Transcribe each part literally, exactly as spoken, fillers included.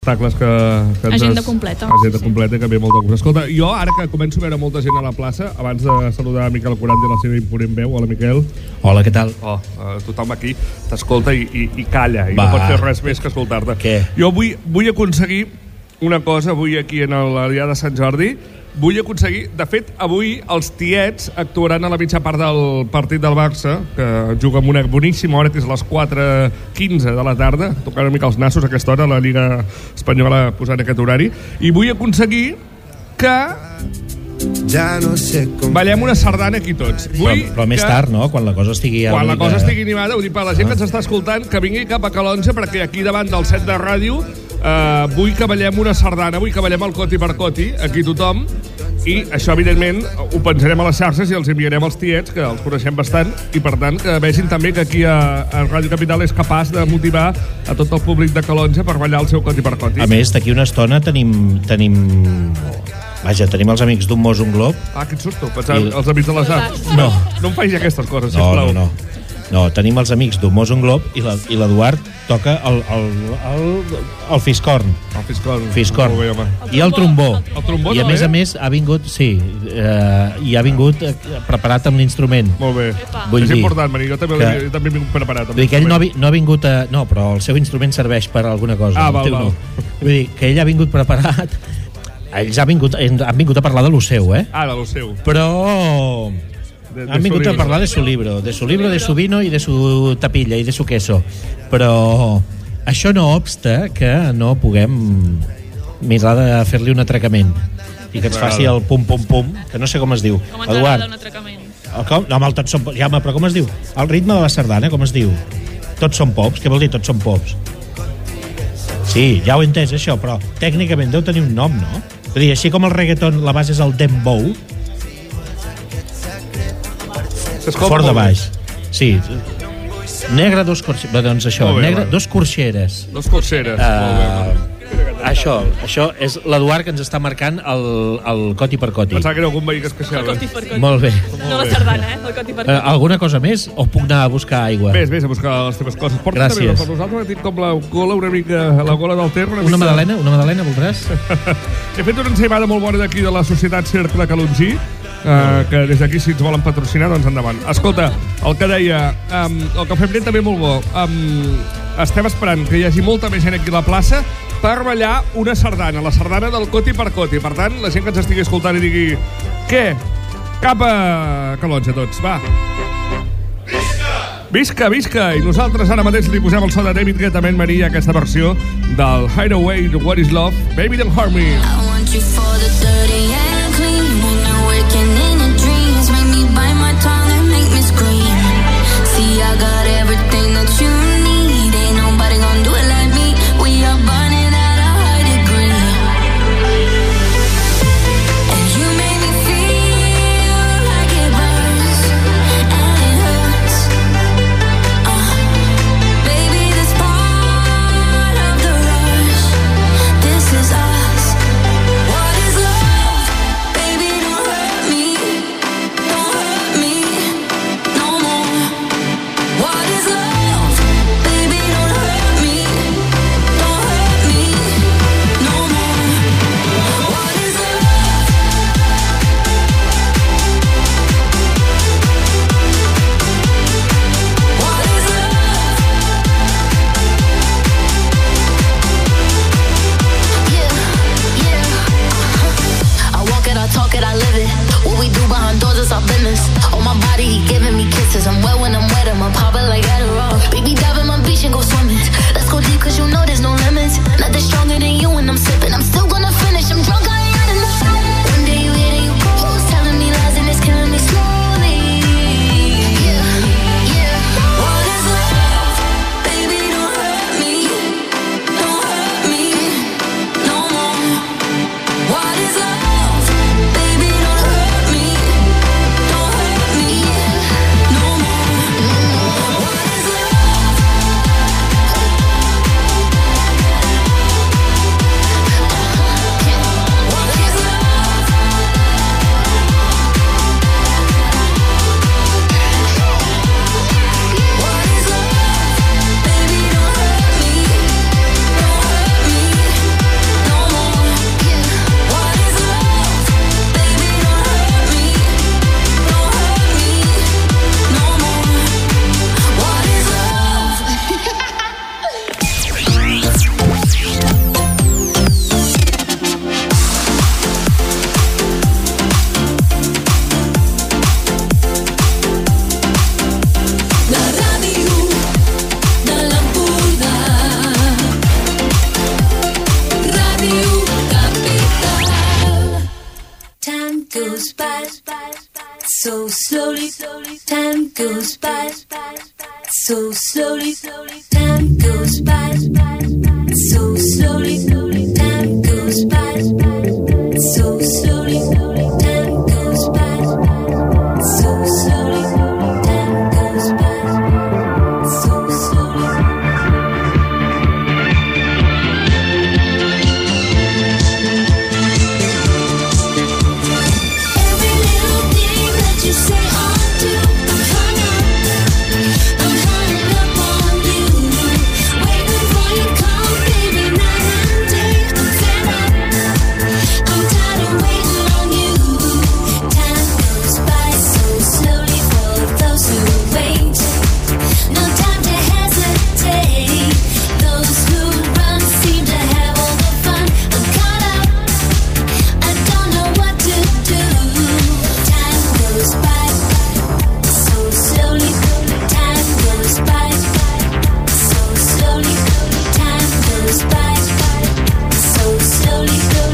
espectacles que... que agenda completa. Agenda sí, completa, que ve molt de gust. Escolta, jo ara que començo a veure molta gent a la plaça, abans de saludar a Miquel Curat de la seva imponent veu. Hola, Miquel. Hola, què tal? Oh, uh, tothom aquí t'escolta i, i, i calla, i Va. no pot fer res més que escoltar-te. Què? Jo vull, vull aconseguir una cosa avui aquí en el dia de Sant Jordi. Vull aconseguir... De fet, avui els tiets actuaran a la mitja part del partit del Barça, que juga amb una boníssima hora, que és a les quatre quinze de la tarda, tocant una mica els nassos a aquesta hora, la Lliga Espanyola posant aquest horari, i vull aconseguir que ja no sé com... ballem una sardana aquí tots. Vull però, però més que... tard, no? Quan la cosa estigui... Quan la cosa de... estigui animada, ho dic per la gent ah. que ens està escoltant, que vingui cap a Calonge, perquè aquí davant del set de ràdio Uh, vull que ballem una sardana, vull que ballem el coti per coti, aquí tothom, i això, evidentment, ho pensarem a les xarxes i els enviarem als tiets, que els coneixem bastant, i per tant, que vegin també que aquí a, a Ràdio Capital és capaç de motivar a tot el públic de Calonge per ballar el seu coti per coti. A més, d'aquí una estona tenim... tenim... Vaja, tenim els amics d'un Mos un Glob. Ah, quin susto, pensava, I... els amics de les arts. No. No em facis aquestes coses, no, sisplau. No, no, no. Tenim els amics d'un Mos un Glob i l'Eduard toca el, el, el, el fiscorn. El fiscorn. fiscorn. Bé, home. I el trombó. El trombó I a no, més eh? a més ha vingut, sí, eh, i ha vingut eh, preparat amb l'instrument. Molt bé. Vull és dir important, Mani, jo també, que... jo també he vingut preparat. Vull dir que ell no ha, no ha vingut a... No, però el seu instrument serveix per alguna cosa. Ah, val, val. No. Vull dir que ell ha vingut preparat... Ells han vingut, han vingut a parlar de lo seu, eh? Ah, de lo seu. Però... De, de han vingut a parlar de su libro, de su libro, de su vino i de su tapilla i de su queso. Però això no obsta que no puguem mirar de fer-li un atracament i que ens faci el pum-pum-pum, que no sé com es diu. Com ens agrada un atracament? El com? No, home, el tots són pops. Ja, home, però com es diu? El ritme de la sardana, com es diu? Tots són pops? Què vol dir tots són pops? Sí, ja ho he entès, això, però tècnicament deu tenir un nom, no? Vull dir, així com el reggaeton, la base és el dembow, fort de baix. Sí. Negre, dos corxeres. Doncs això, bé, negre, va. dos corxeres. Dos corxeres, uh, molt bé. Això, això és l'Eduard que ens està marcant el, el coti per coti. Pensava que era algun veí que es queixava. El coti per coti. Molt bé. No la sardana, eh? El coti per coti. Uh, alguna cosa més? O puc anar a buscar aigua? Vés, vés a buscar les teves coses. Porta Gràcies. també per nosaltres, tinc com la gola una mica, la gola del Ter. Una, Una mica... magdalena? Una magdalena, voldràs? He fet una ensaïmada molt bona d'aquí de la Societat Cercle Calongí, Uh, que des d'aquí, si ens volen patrocinar, doncs endavant. Escolta, el que deia, um, el cafè amb llet també molt bo. Um, estem esperant que hi hagi molta més gent aquí a la plaça per ballar una sardana, la sardana del coti per coti. Per tant, la gent que ens estigui escoltant i digui què? Cap a Calonge tots, va. Visca, visca! I nosaltres ara mateix li posem el so de David Guetta and Maria, aquesta versió del Hideaway, What is Love, Baby Don't Hurt Me. I want you for the dirty and clean. When you're waking in your dreams, make me bite my tongue and make me scream. See, I got everything that you need. Ain't nobody gonna do it like me. We are burning at a high degree. And you make me feel like it burns and it hurts. Uh, baby, this part of the rush. This is us. What is love? Baby, don't hurt me. So slowly, time goes by. So slowly, time goes by. So slowly, time goes by. So slowly, time goes by. So slowly, time goes by. So slowly. Every little thing that you say or do, I'm hung up, I'm hung up on you. Waiting for your call, baby, night and day. I'm fed up, I'm tired of waiting on you. Time goes by so slowly for those who wait. No time to hesitate. Those who run seem to have all the fun. I'm caught up, I don't know what to do. Time goes by so slowly. Time goes by so slowly. Time goes by so slowly.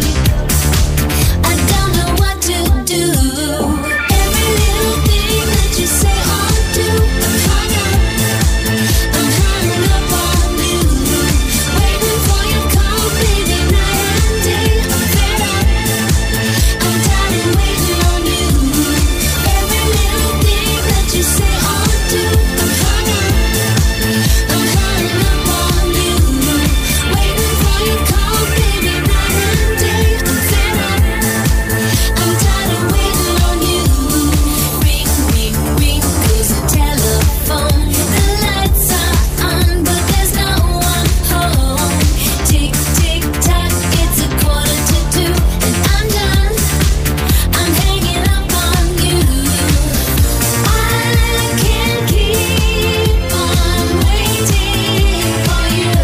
I don't know what to do. Every little thing that you say or do, I'm hung up, I'm hung up on you. Waiting for your call, baby, night and day. I'm fed up, I'm tired of waiting on you. Every little thing that you say or do, I'm hung up, I'm hung up on you. Waiting for your call, baby, night and day. I'm fed up, I'm tired of waiting on you. Ring, ring, ring goes the telephone. The lights are on, but there's no one home. Tick, tick, tock, it's a quarter to two, and I'm done. I'm hanging up on you. I can't keep on waiting for you.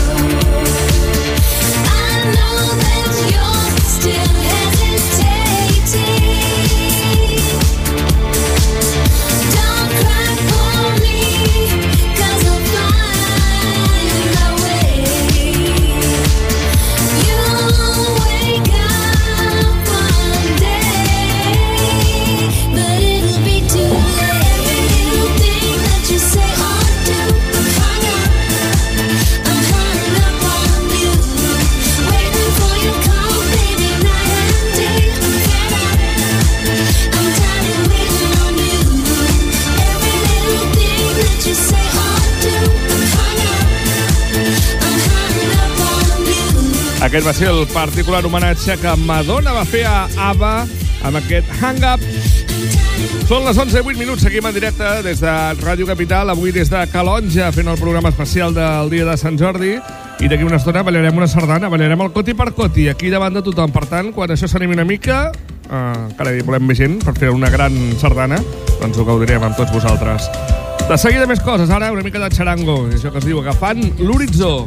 I know that you're still hesitating. Don't cry for me, 'cause I'll find a way. You'll wake up one day, but it'll be too late. Every little thing that you say or do, I'm hung up, I'm hung up on you. Waiting for your call, baby, night and day. I'm fed up, I'm tired of waiting on you. Every little thing that you say or do, I'm hung up, I'm hung up on you. Aquest va ser el particular homenatge que Madonna va fer a ABBA amb aquest Hang Up. Són les onze i vuit minuts, seguim en directe des de Ràdio Capital, avui des de Calonja, fent el programa especial del dia de Sant Jordi, i d'aquí una estona ballarem una sardana, ballarem el coti per coti, aquí davant de tothom. Per tant, quan això s'animi una mica, eh, carai, volem més gent per fer una gran sardana, doncs ho gaudirem amb tots vosaltres. De seguida més coses, ara una mica de xarango, això que es diu Agafant l'horitzó.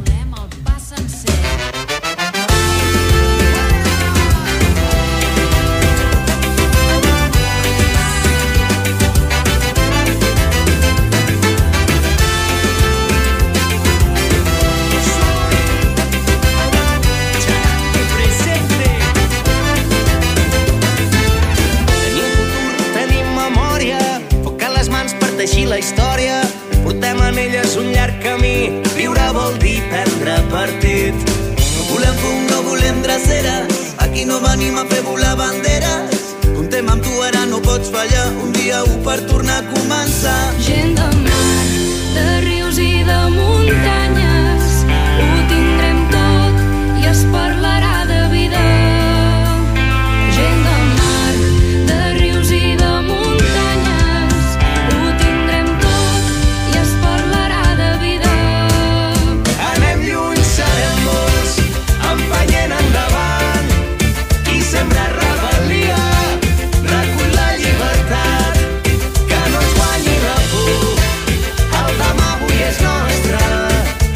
Tenim futur, tenim memòria, foc a les mans per teixir la història. Portem en elles un llarg camí, viure vol dir prendre partit. No volem fum, no volem dreceres, aquí no venim a fer volar banderes. Comptem amb tu, ara no pots fallar, un dia u per tornar a començar. Gent de mar, de rius i de muntanyes, ho tindrem tot i es parlarà de vida. Gent de mar, de rius i de muntanyes, ho tindrem tot i es parlarà de vida. Anem lluny, serem molts, empenyent endavant, i sembra rebel·lia, recull la llibertat, que no ens guanyi la por. El demà avui és nostre,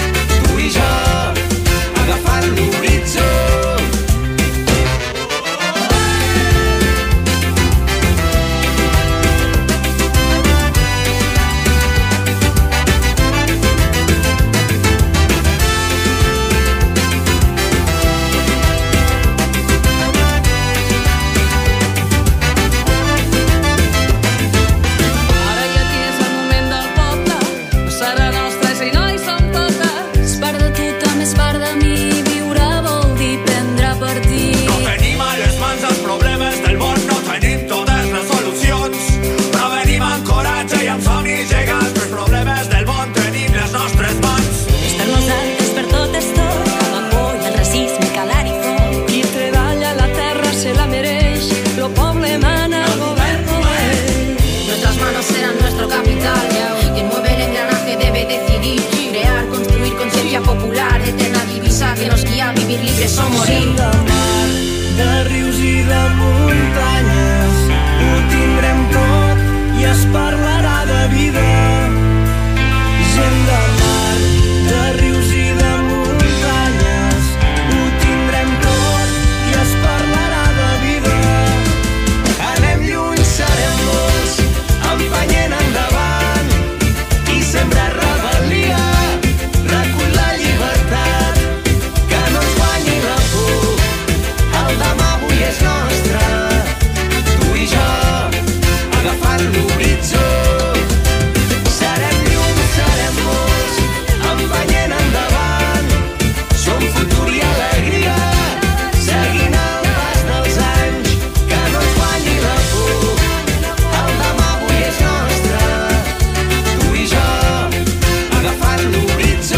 vivir libres o morir. Gent de mar, de rius i de muntanyes, ho tindrem tot i es parlarà de vida. Gent de mar, de rius i de muntanyes, ho tindrem tot i es parlarà de vida. Anem lluny, serem molts, empenyent endavant, i sempre rebel·lia, recull la llibertat, que no ens guanyi la por, el demà avui és nostre, tu i jo, agafant l'horitzó. Serem llum, serem molts, empenyent endavant, som futur i alegria, seguint el pas dels anys, que no ens guanyi la por, el demà avui és nostre, tu i jo, agafant l'horitzó.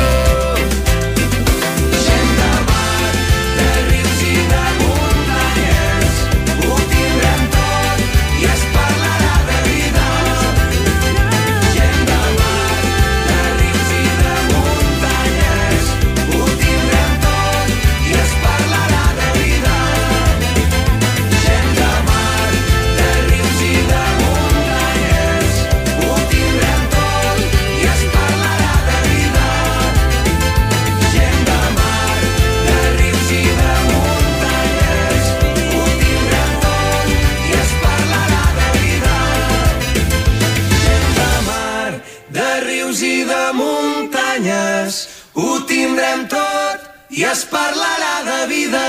Gent de mar, de rius i de muntanyes, ho tindrem tot i es parlarà de vida. Gent de mar, de rius i de muntanyes, ho tindrem tot i es parlarà de vida. Gent de mar, de rius i de muntanyes, ho tindrem tot i es parlarà de vida. Gent de mar, de rius i de muntanyes, ho tindrem tot i es parlarà de vida. Gent de mar, de rius i de muntanyes, ho tindrem tot i es parlarà de vida.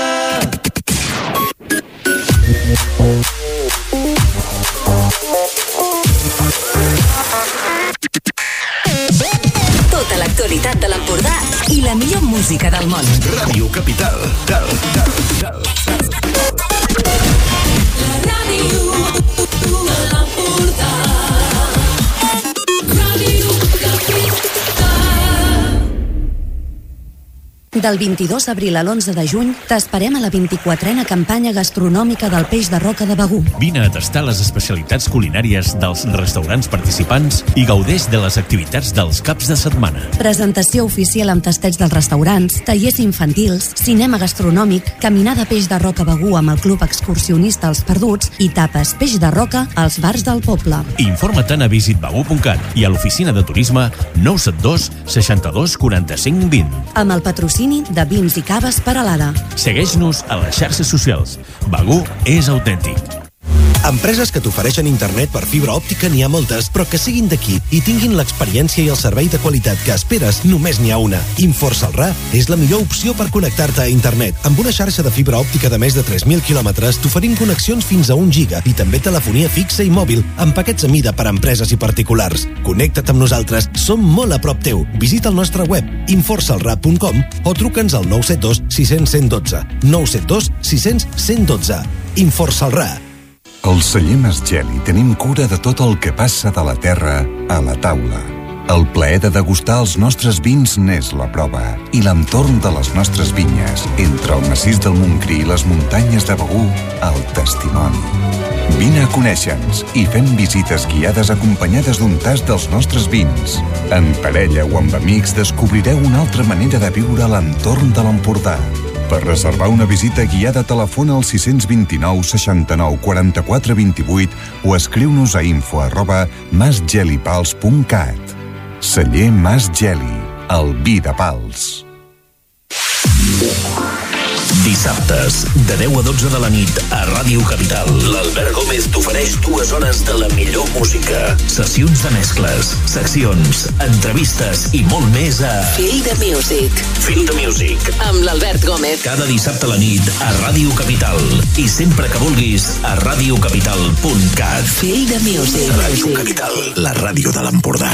Tota l'actualitat de l'Empordà i la millor música del món. Ràdio Capital. Tal, tal, tal, tal. La ràdio de l'Empordà. Ràdio Capital. Del vint-i-dos d'abril a l'onze de juny t'esperem a la vint-i-quatrena campanya gastronòmica del peix de roca de Begur. Vine a tastar les especialitats culinàries dels restaurants participants i gaudeix de les activitats dels caps de setmana. Presentació oficial amb tastets dels restaurants, tallers infantils, cinema gastronòmic, caminada peix de roca Begur amb el club excursionista Els Perduts i tapes peix de roca als bars del poble. Informa't a visit begur punt cat i a l'oficina de turisme nou set dos seixanta-dos quaranta-cinc vint. Amb el patrocini de vins i caves Peralada. Segueix-nos a les xarxes socials. Begur és autèntic. Empreses que t'ofereixen internet per fibra òptica n'hi ha moltes, però que siguin d'aquí i tinguin l'experiència i el servei de qualitat que esperes, només n'hi ha una. Inforsalrà és la millor opció per connectar-te a internet. Amb una xarxa de fibra òptica de més de tres mil quilòmetres t'oferim connexions fins a un giga i també telefonia fixa i mòbil amb paquets a mida per a empreses i particulars. Connecta't amb nosaltres, som molt a prop teu. Visita el nostre web inforsalrà punt com o truca'ns al nou set dos sis cents cent i dotze. nou set dos sis cents cent i dotze. Inforsalrà. Al celler Masgeli tenim cura de tot el que passa de la terra a la taula. El plaer de degustar els nostres vins n'és la prova i l'entorn de les nostres vinyes, entre el massís del Montgrí i les muntanyes de Begur, el testimoni. Vine a conèixer-nos i fem visites guiades acompanyades d'un tast dels nostres vins. En parella o amb amics descobrireu una altra manera de viure a l'entorn de l'Empordà. Per reservar una visita guiada telefona al sis dos nou seixanta-nou quaranta-quatre vint-i-vuit o escriu-nos a info arroba masgelipals punt cat. Celler Masgeli, el vi de Pals. Dissabtes, de deu a dotze de la nit, a Ràdio Capital, l'Albert Gómez t'ofereix dues hores de la millor música. Sessions de mescles, seccions, entrevistes i molt més a... Feel the Music. Feel the Music. Amb l'Albert Gómez. Cada dissabte a la nit, a Ràdio Capital. I sempre que vulguis, a radiocapital punt cat. Feel the Music. Ràdio Capital, la ràdio de l'Empordà.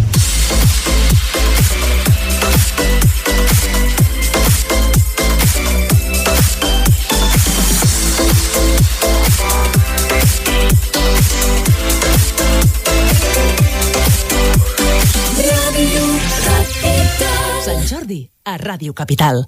Sant Jordi, a Ràdio Capital.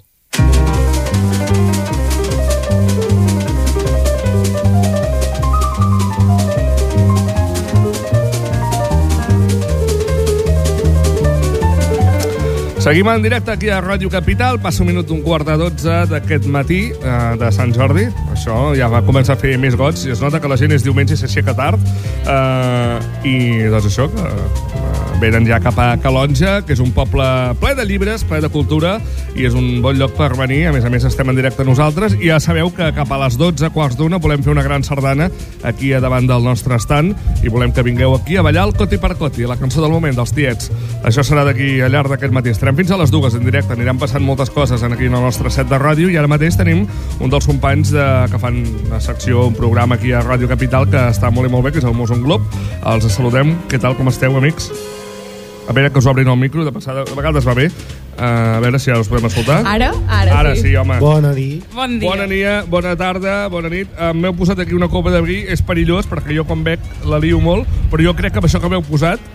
Seguim en directe aquí a Ràdio Capital. Passa un minut d'un quart de dotze d'aquest matí eh, de Sant Jordi. Això ja va començar a fer més goig i es nota que la gent és diumenge i s'aixeca tard. Eh, I doncs això, que eh, venen ja cap a Calonja, que és un poble ple de llibres, ple de cultura, i és un bon lloc per venir. A més a més, estem en directe nosaltres i ja sabeu que cap a les dotze, quarts d'una, volem fer una gran sardana aquí a davant del nostre stand i volem que vingueu aquí a ballar el Coti per Coti, la cançó del moment dels Tiets. Això serà d'aquí al llarg d'aquest matí. Estarem fins a les dues en directe. Aniran passant moltes coses aquí en el nostre set de ràdio i ara mateix tenim un dels companys de, que fan una secció, un programa aquí a Ràdio Capital que està molt i molt bé, que és el Moson Glob. Els saludem. Què tal, com esteu, amics? A veure que us obrin el micro, de passada, a vegades va bé. Uh, a veure si ara us podem escoltar. Ara? Ara, Ara sí. sí, home. Bona nit. Bon dia. Bona dia, bona tarda, bona nit. Uh, M'heu posat aquí una copa de vi, és perillós, perquè jo quan bec la lio molt, però jo crec que amb això que m'heu posat...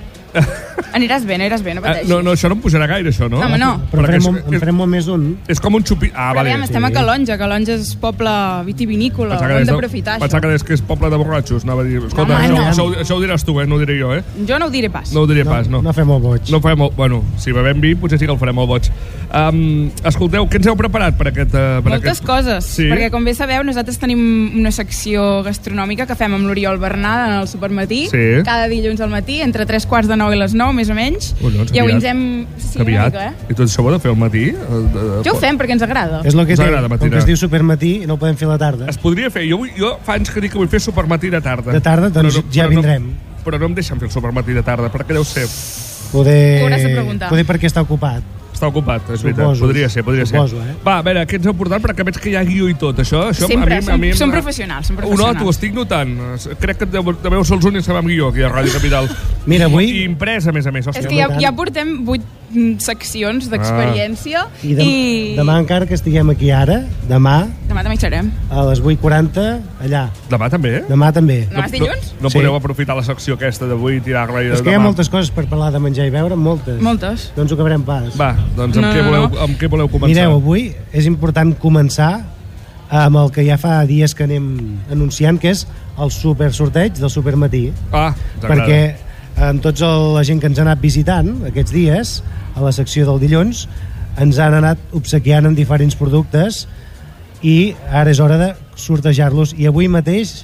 Aniràs bé, aniràs bé, no Uh, pateixis. no, no, això no em pujarà gaire, això, no? No, home, no. Però Perquè en és, farem, un- en farem un més un. és com un xupi... Ah, Però vale. aviam, estem a Calonja. Calonja és poble vitivinícola. Pensava que Hem des de- d'aprofitar això. Pensava que és que és poble de borratxos, anava a dir. Escolta, Home, això, no. això, això ho diràs tu, eh? No ho diré jo, eh? Jo no ho diré pas. No ho diré pas, no. No fem el boig. No farem el... Bueno, si bevem vi, potser sí que el farem el boig. Um, escolteu, què ens heu preparat per aquest... Uh, per Moltes aquest... coses, Sí? perquè com bé sabeu nosaltres tenim una secció gastronòmica que fem amb l'Oriol Bernat en el Supermatí, Sí. cada dilluns al matí, entre tres quarts de nou i les nou, més o menys. Collons, I avui aviat. ens hem... Sí, Que una aviat. mica, eh? I tot això ho heu de fer al matí? Uh, uh, Ja ho fem perquè ens agrada. És el que Us té. agrada Com matinar. que es diu supermatí, no ho podem fer a la tarda. Es podria fer. Jo, vull, jo fa anys que dic que vull fer supermatí de tarda. De tarda, doncs Però no- ja però no- vindrem. Però no em deixen fer el supermatí de tarda. Per què deu ser? Poder... Ho hauràs de preguntar. Poder perquè està ocupat. Està ocupat, és veritat. Suposo. Podria ser, podria Suposo, ser. eh? Va, a veure, què ens heu portat? Perquè veig que hi ha guió i tot, això. això Sempre, a mi, som, a mi, som professionals, som Ho professionals. noto, ho estic notant. Crec que deveu, deveu ser els únics que vam guió aquí a Ràdio Capital. Mira, avui... I imprès, a més a més. És Hòstia. que ja, ja portem vuit mm, seccions d'experiència I, dem i... demà encara que estiguem aquí ara, demà Demà també hi serem. a les vuit quaranta, allà. Demà també? Demà també. Demà és dilluns? No, no Sí. podeu aprofitar la secció aquesta d'avui i tirar-la i de És que hi ha demà? moltes coses per parlar de menjar i beure, moltes. Moltes. Doncs ho acabarem pas. Va, doncs amb, No, què, no, voleu, no. amb què voleu començar? Mireu, avui és important començar amb el que ja fa dies que anem anunciant, que és el super sorteig del Supermatí. Ah, ens agrada. Perquè amb tots el, la gent que ens ha anat visitant aquests dies, a la secció del dilluns, ens han anat obsequiant amb diferents productes i ara és hora de sortejar-los. I avui mateix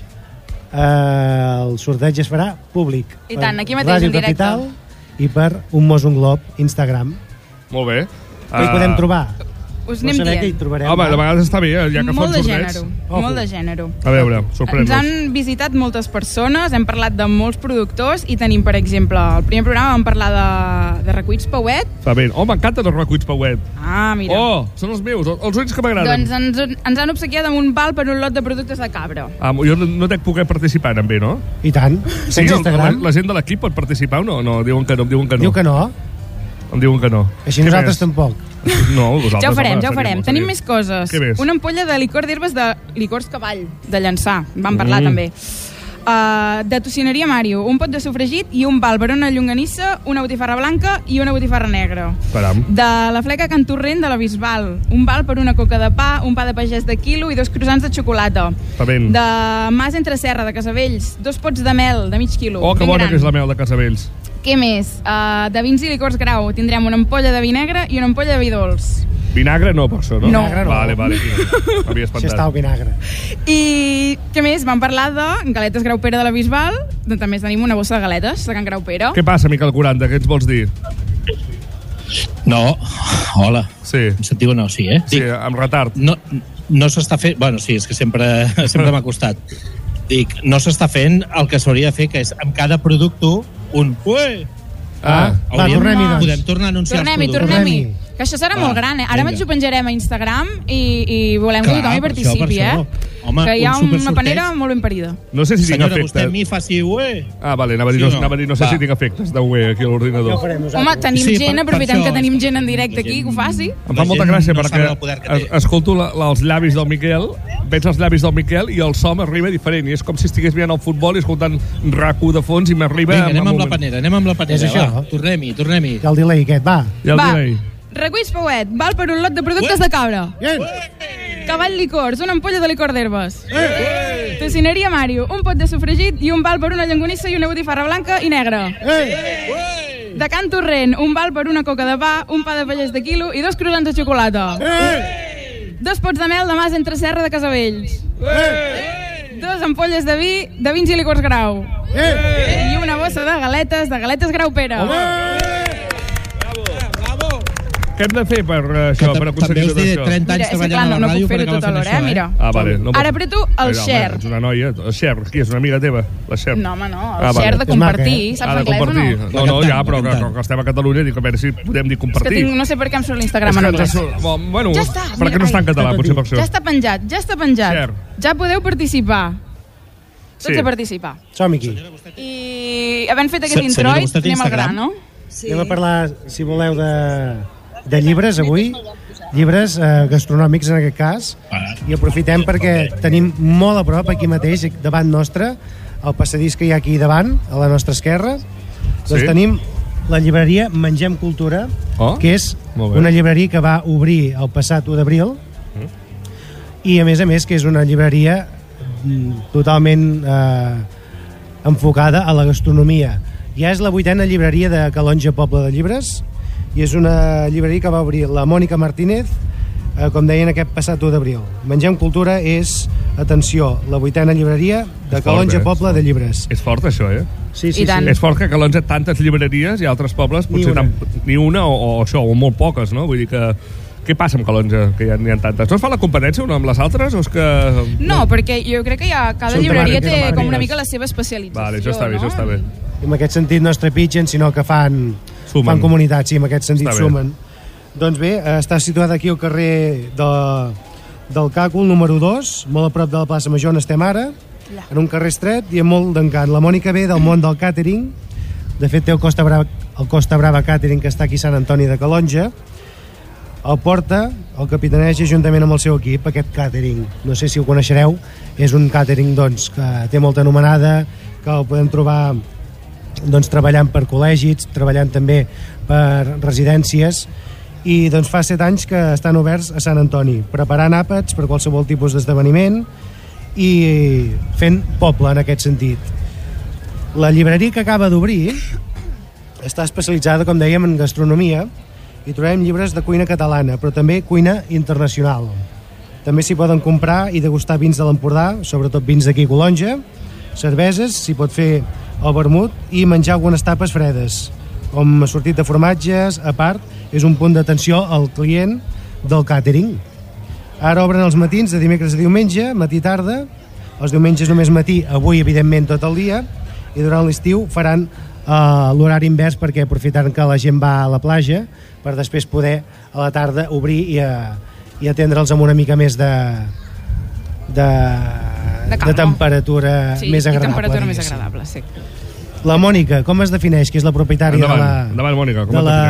eh, el sorteig es farà públic. I tant, per aquí mateix, Ràdio en directe. Capital i per un Mos un Glob Instagram. Molt bé. Què hi podem trobar? Us No anem saber què hi dient. trobarem. Home, de vegades està bé, eh, ja que Molt fan de sorteig. gènere, Ojo. molt de gènere. A veure, Ens sorprèn-nos. han visitat moltes persones, hem parlat de molts productors i tenim, per exemple, el primer programa vam parlar de, de recuits Pauet. Va bé. Oh, m'encanten els recuits Pauet. Ah, mira. Oh, són els meus, els únics que m'agraden. Doncs ens, ens han obsequiat amb un val per un lot de productes de cabra. Ah, jo no, no dec poder participar també, no? I tant. Sí, Tens el, Instagram? la, la gent de l'equip pot participar o no? No, diuen que no, em diuen que no. Diu que no. Em diuen que no. Així Què nosaltres més? tampoc. No, vosaltres, Ja ho farem, home, ja ho seria farem. molt, Tenim seria. més coses. Què més? Una ampolla de licor d'herbes de licors cavall, de Llançà. Vam parlar Mm. també. Uh, de tocineria Mario, un pot de sofregit i un val per una llonganissa, una botifarra blanca i una botifarra negra. Caram. De la fleca Can Torrent de la Bisbal, un val per una coca de pa, un pa de pagès de quilo i dos croissants de xocolata. Va ben. De Mas entre Serra, de Casavells, dos pots de mel de mig quilo. Oh, que ben bona gran. que és la mel de Casavells. Què més? Uh, de vins i licors grau tindrem una ampolla de vi negre i una ampolla de vi dolç. Vinagre no, per això, no? No. Vinagre no. Vale, vale. M'havia Això està espantat. al vinagre. I què més? Vam parlar de galetes Grau Pere de la Bisbal, doncs també tenim una bossa de galetes de Can Grau Pere. Què passa, Miquel quaranta? Què ens vols dir? No, hola. Sí. Em sentiu o no? Sí, eh? Sí, amb retard. No, no s'està fent... Bueno, sí, és que sempre, sempre m'ha costat. Dic, no s'està fent el que s'hauria de fer, que és amb cada producte un... Ué! Ah, va, Hauríem- tornem-hi, doncs. Podem tornar a anunciar Tornem-hi, els productes. tornem-hi. Que això serà Va, molt gran, eh? Ara vinga. mateix ho penjarem a Instagram i, i volem Clar, que tothom hi per això, participi, per això. eh? Home, que hi ha un una supersorteig. panera molt ben parida. No sé si tinc Senyora, efecte. vostè a mi faci ué. Ah, vale, anava a dir, Sí no, o no? anava a dir, no sé Va. si tinc efectes de web aquí a l'ordinador. Ja ho farem Home, nosaltres. tenim Sí, gent, per- aprofitem per que això, tenim és que gent en directe la aquí, gent- que ho faci. Em La fa molta gent gràcia no perquè saben el poder que té. es- escolto la, la, els llavis del Miquel, veig els llavis del Miquel i el so m'arriba diferent. I és com si estigués veient el futbol i escoltant rac u de fons i m'arriba... Vinga, en anem un amb la moment. panera, anem amb la panera. És això. Va, tornem-hi, tornem-hi. Que el delay aquest, va. Ja el Va, diré. recuits Pauet, val per un lot de productes de cabra. Bien. Cavall licors, una ampolla de licor d'herbes. Tocineria Mario, un pot de sofregit i un val per una llonganissa i una botifarra blanca i negra. De Can Torrent, un val per una coca de pa, un pa de pallès de quilo i dos croissants de xocolata. Eh! Dos pots de mel de Mas entre Serra de Casavells. Eh! Dos ampolles de vi, de vins i licors Grau. Eh! I una bossa de galetes, de galetes Grau Pere. Què hem de fer per això, per aconseguir tot això? trenta anys treballant a la ràdio per acabar fent això, mira. Ah, vale. No, Ara apreto el share. És una noia. El share, qui és? Una amiga teva? La share. No, home, no. El share de compartir. Saps anglès o no? No, no, ja, però que estem a Catalunya, dic, a veure si podem dir compartir. No sé per què em surt l'Instagram en anglès. Bueno, per què no està en català, potser per això. Ja està penjat, ja està penjat. Ja podeu participar. Tots a participar. Som aquí. I havent fet aquest introit, anem al gra, no? Anem a parlar, si voleu, de... de llibres avui, llibres eh, gastronòmics en aquest cas, i aprofitem perquè tenim molt a prop aquí mateix, davant nostre, el passadís que hi ha aquí davant, a la nostra esquerra, doncs sí? Tenim la llibreria Mengem Cultura, oh, que és una llibreria que va obrir el passat u d'abril, mm. i a més a més que és una llibreria totalment eh, enfocada a la gastronomia. Ja és la vuitena llibreria de Calonge Poble de Llibres, i és una llibreria que va obrir la Mònica Martínez, eh, com deien, aquest passat u d'abril. Mengem Cultura és, atenció, la vuitena llibreria de Calonge Poble de Llibres. És fort, això, eh? Sí, sí, sí. És fort que a Calonge tantes llibreries i altres pobles potser ni una, tan, ni una o, o això, o molt poques, no? Vull dir que... Què passa amb Calonge, que ja n'hi ha tantes? No es fa la competència una amb les altres, o és que... No, perquè jo crec que ja cada llibreria té com una mica la seva especialització, vale, això està bé, no? això està bé. I en aquest sentit no es trepitgen, sinó que fan, fan comunitat, sí, en aquest sentit sumen. Doncs bé, està situat aquí al carrer de, del Càcul, número dos, molt a prop de la plaça Major on estem ara, en un carrer estret i amb molt d'encant. La Mònica ve del món del càtering, de fet té el Costa Brava, el Costa Brava Càtering, que està aquí a Sant Antoni de Calonge. El porta, el capitaneja juntament amb el seu equip, aquest càtering. No sé si ho coneixereu, és un càtering doncs, que té molta anomenada, que el podem trobar doncs, treballant per col·legis, treballant també per residències, i doncs, fa set anys que estan oberts a Sant Antoni, preparant àpats per qualsevol tipus d'esdeveniment i fent poble en aquest sentit. La llibreria que acaba d'obrir està especialitzada, com dèiem, en gastronomia, i trobem llibres de cuina catalana, però també cuina internacional. També s'hi poden comprar i degustar vins de l'Empordà, sobretot vins d'aquí a Calonge, cerveses, s'hi pot fer el vermut i menjar algunes tapes fredes, com sortit de formatges. A part, és un punt d'atenció al client del càtering. Ara obren els matins de dimecres a diumenge, matí i tarda, els diumenges només matí, avui evidentment tot el dia, i durant l'estiu faran Uh, l'horari invers perquè aprofitaran que la gent va a la platja per després poder a la tarda obrir i, uh, i atendre'ls amb una mica més de de, de, de temperatura sí, més agradable. temperatura més agradable, sí. La Mònica, com es defineix? Que és la propietària endavant, de la, endavant, Mònica, com de la,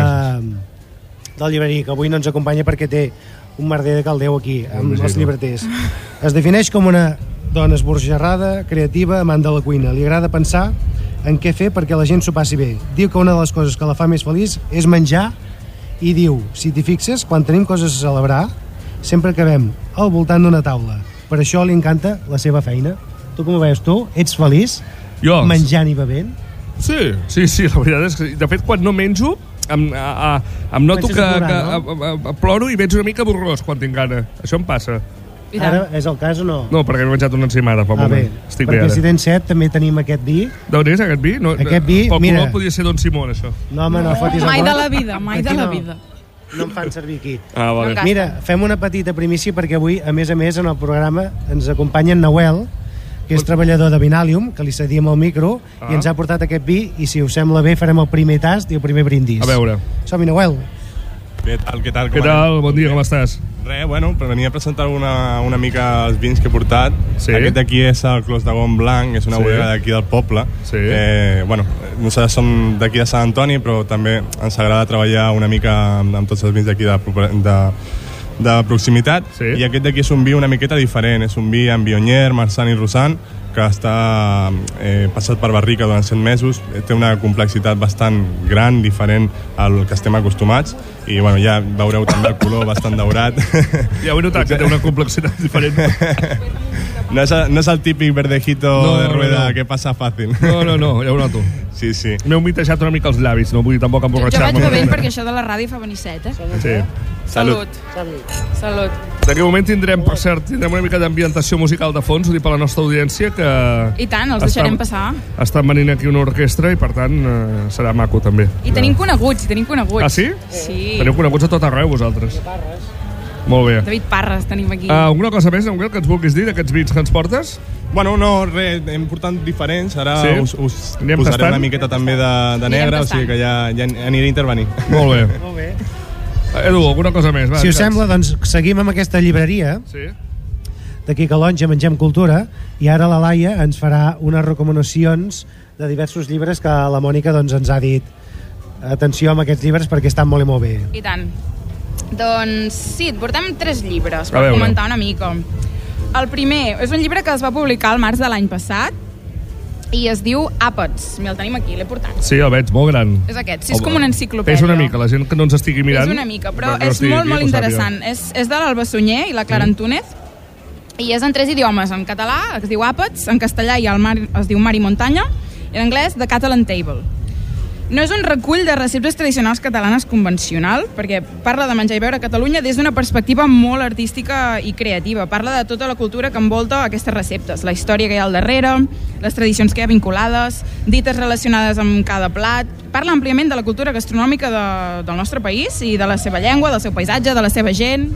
de la llibreria, que avui no ens acompanya perquè té un merder de caldeu aquí, amb no, els llibreters. Es defineix com una dona esborgerrada, creativa, amant de la cuina. Li agrada pensar en què fer perquè la gent s'ho passi bé. Diu que una de les coses que la fa més feliç és menjar, i diu, si t'hi fixes, quan tenim coses a celebrar, sempre acabem al voltant d'una taula. Per això li encanta la seva feina. Tu com ho veus, tu? Ets feliç? Jo? Menjant i bevent? Sí, sí, sí, la veritat és que, de fet, quan no menjo, em, a, a, em noto que, plorar, que no? a, a, a, ploro i veig una mica borrós quan tinc gana. Això em passa. Ara és el cas o no? No, perquè he menjat una encimada fa un ah, moment. Bé, Estic perquè bé ara. Si tens set també tenim aquest vi. D'on és aquest vi? No, aquest vi, pel mira... color podria ser Don Simón, això. No, home, no, fotis mai de la vida, mai de la no. vida. No em fan servir aquí. Ah, vale. No mira, fem una petita primícia perquè avui, a més a més, en el programa ens acompanya en Nahuel, que és treballador de Vinalium, que li cedíem el micro, ah. i ens ha portat aquest vi, i si us sembla bé farem el primer tast i el primer brindis. A veure. Som-hi, Nahuel. Què tal, què tal? Què tal? Bon dia, com estàs? Res, bueno, però venia a presentar una, una mica els vins que he portat. Sí. Aquest d'aquí és el Clos de Gon Blanc, és una sí. bodega d'aquí del poble. Sí. Eh, bueno, nosaltres som d'aquí de Sant Antoni, però també ens agrada treballar una mica amb, amb tots els vins d'aquí de, de, de proximitat, sí. I aquest d'aquí és un vi una miqueta diferent, és un vi amb Viognier, Marsanne i Roussanne, que està eh, passat per barrica durant set mesos, té una complexitat bastant gran, diferent al que estem acostumats, i bueno, ja veureu també el color bastant daurat. Ja ho he notat, que té una complexitat diferent. No és, no és el típic verdejito no, de rueda no, no. que passa fàcil. No, no, no, ja ho noto. Sí, sí. M'he humitejat una mica els llavis, no vull tampoc emborratxar-me. Jo vaig bevent perquè això de la ràdio fa venir set, eh? Sí. Salut. Salut. Salut. D'aquí moment tindrem, per cert, tindrem una mica d'ambientació musical de fons, ho dic per la nostra audiència, que... I tant, els deixarem passar. Estan venint aquí una orquestra i, per tant, eh, serà maco, també. I tenim coneguts, i tenim coneguts. Ah, sí? Sí. Teniu coneguts a tot arreu, vosaltres. Molt bé. David Parres tenim aquí. Uh, alguna cosa més, Angel, que ens vulguis dir d'aquests vins que ens portes? Bueno, no, res, hem portat diferents. Ara sí? us, us Anem posaré tastant? una miqueta també de, de negre, o sigui que ja, ja aniré a intervenir. Molt bé. Molt bé. Edu, alguna cosa més? Va, si us sembla, doncs seguim amb aquesta llibreria. Sí. D'aquí Calonja Mengem Cultura, i ara la Laia ens farà unes recomanacions de diversos llibres que la Mònica doncs, ens ha dit atenció amb aquests llibres perquè estan molt i molt bé. I tant. Doncs sí, et portem tres llibres A per veure. comentar una mica. El primer és un llibre que es va publicar al març de l'any passat i es diu Àpats. Me'l tenim aquí, l'he portat. Sí, el veig, molt gran. És aquest, sí, és com una enciclopèdia. És una mica, la gent que no ens estigui mirant. És una mica, però no és estigui molt, aquí, molt ho sàpiga. interessant. És, és de l'Alba Sunyer i la Clara Mm. Antúnez, i és en tres idiomes. En català es diu Àpats, en castellà i el mar, es diu Mar i Muntanya, i en anglès The Catalan Table. No és un recull de receptes tradicionals catalanes convencional, perquè parla de menjar i beure a Catalunya des d'una perspectiva molt artística i creativa. Parla de tota la cultura que envolta aquestes receptes, la història que hi ha al darrere, les tradicions que hi ha vinculades, dites relacionades amb cada plat. Parla àmpliament de la cultura gastronòmica de, del nostre país i de la seva llengua, del seu paisatge, de la seva gent.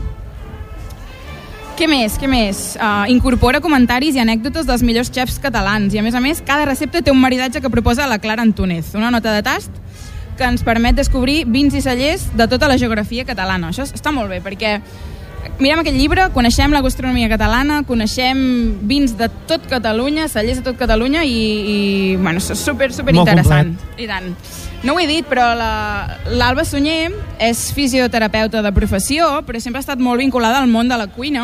Què més? Què més? Uh, incorpora comentaris i anècdotes dels millors xefs catalans i, a més a més, cada recepta té un maridatge que proposa la Clara Antúnez, una nota de tast que ens permet descobrir vins i cellers de tota la geografia catalana. Això està molt bé, perquè mirem aquest llibre, coneixem la gastronomia catalana, coneixem vins de tot Catalunya, cellers de tot Catalunya i, i bueno, és super, super interessant. I tant. No ho he dit, però l'Alba Sunyer és fisioterapeuta de professió, però sempre ha estat molt vinculada al món de la cuina.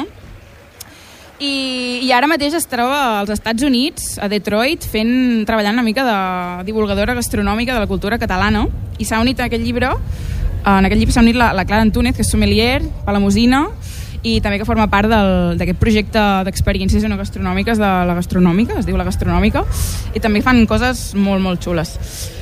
I, i ara mateix es troba als Estats Units, a Detroit, fent, treballant una mica de divulgadora gastronòmica de la cultura catalana, i s'ha unit a aquest llibre, en aquest llibre s'ha unit la, la Clara Antúnez, que és sommelier, palamosina, i també que forma part d'aquest projecte d'experiències gastronòmiques de la gastronòmica, es diu la gastronòmica, i també fan coses molt, molt xules.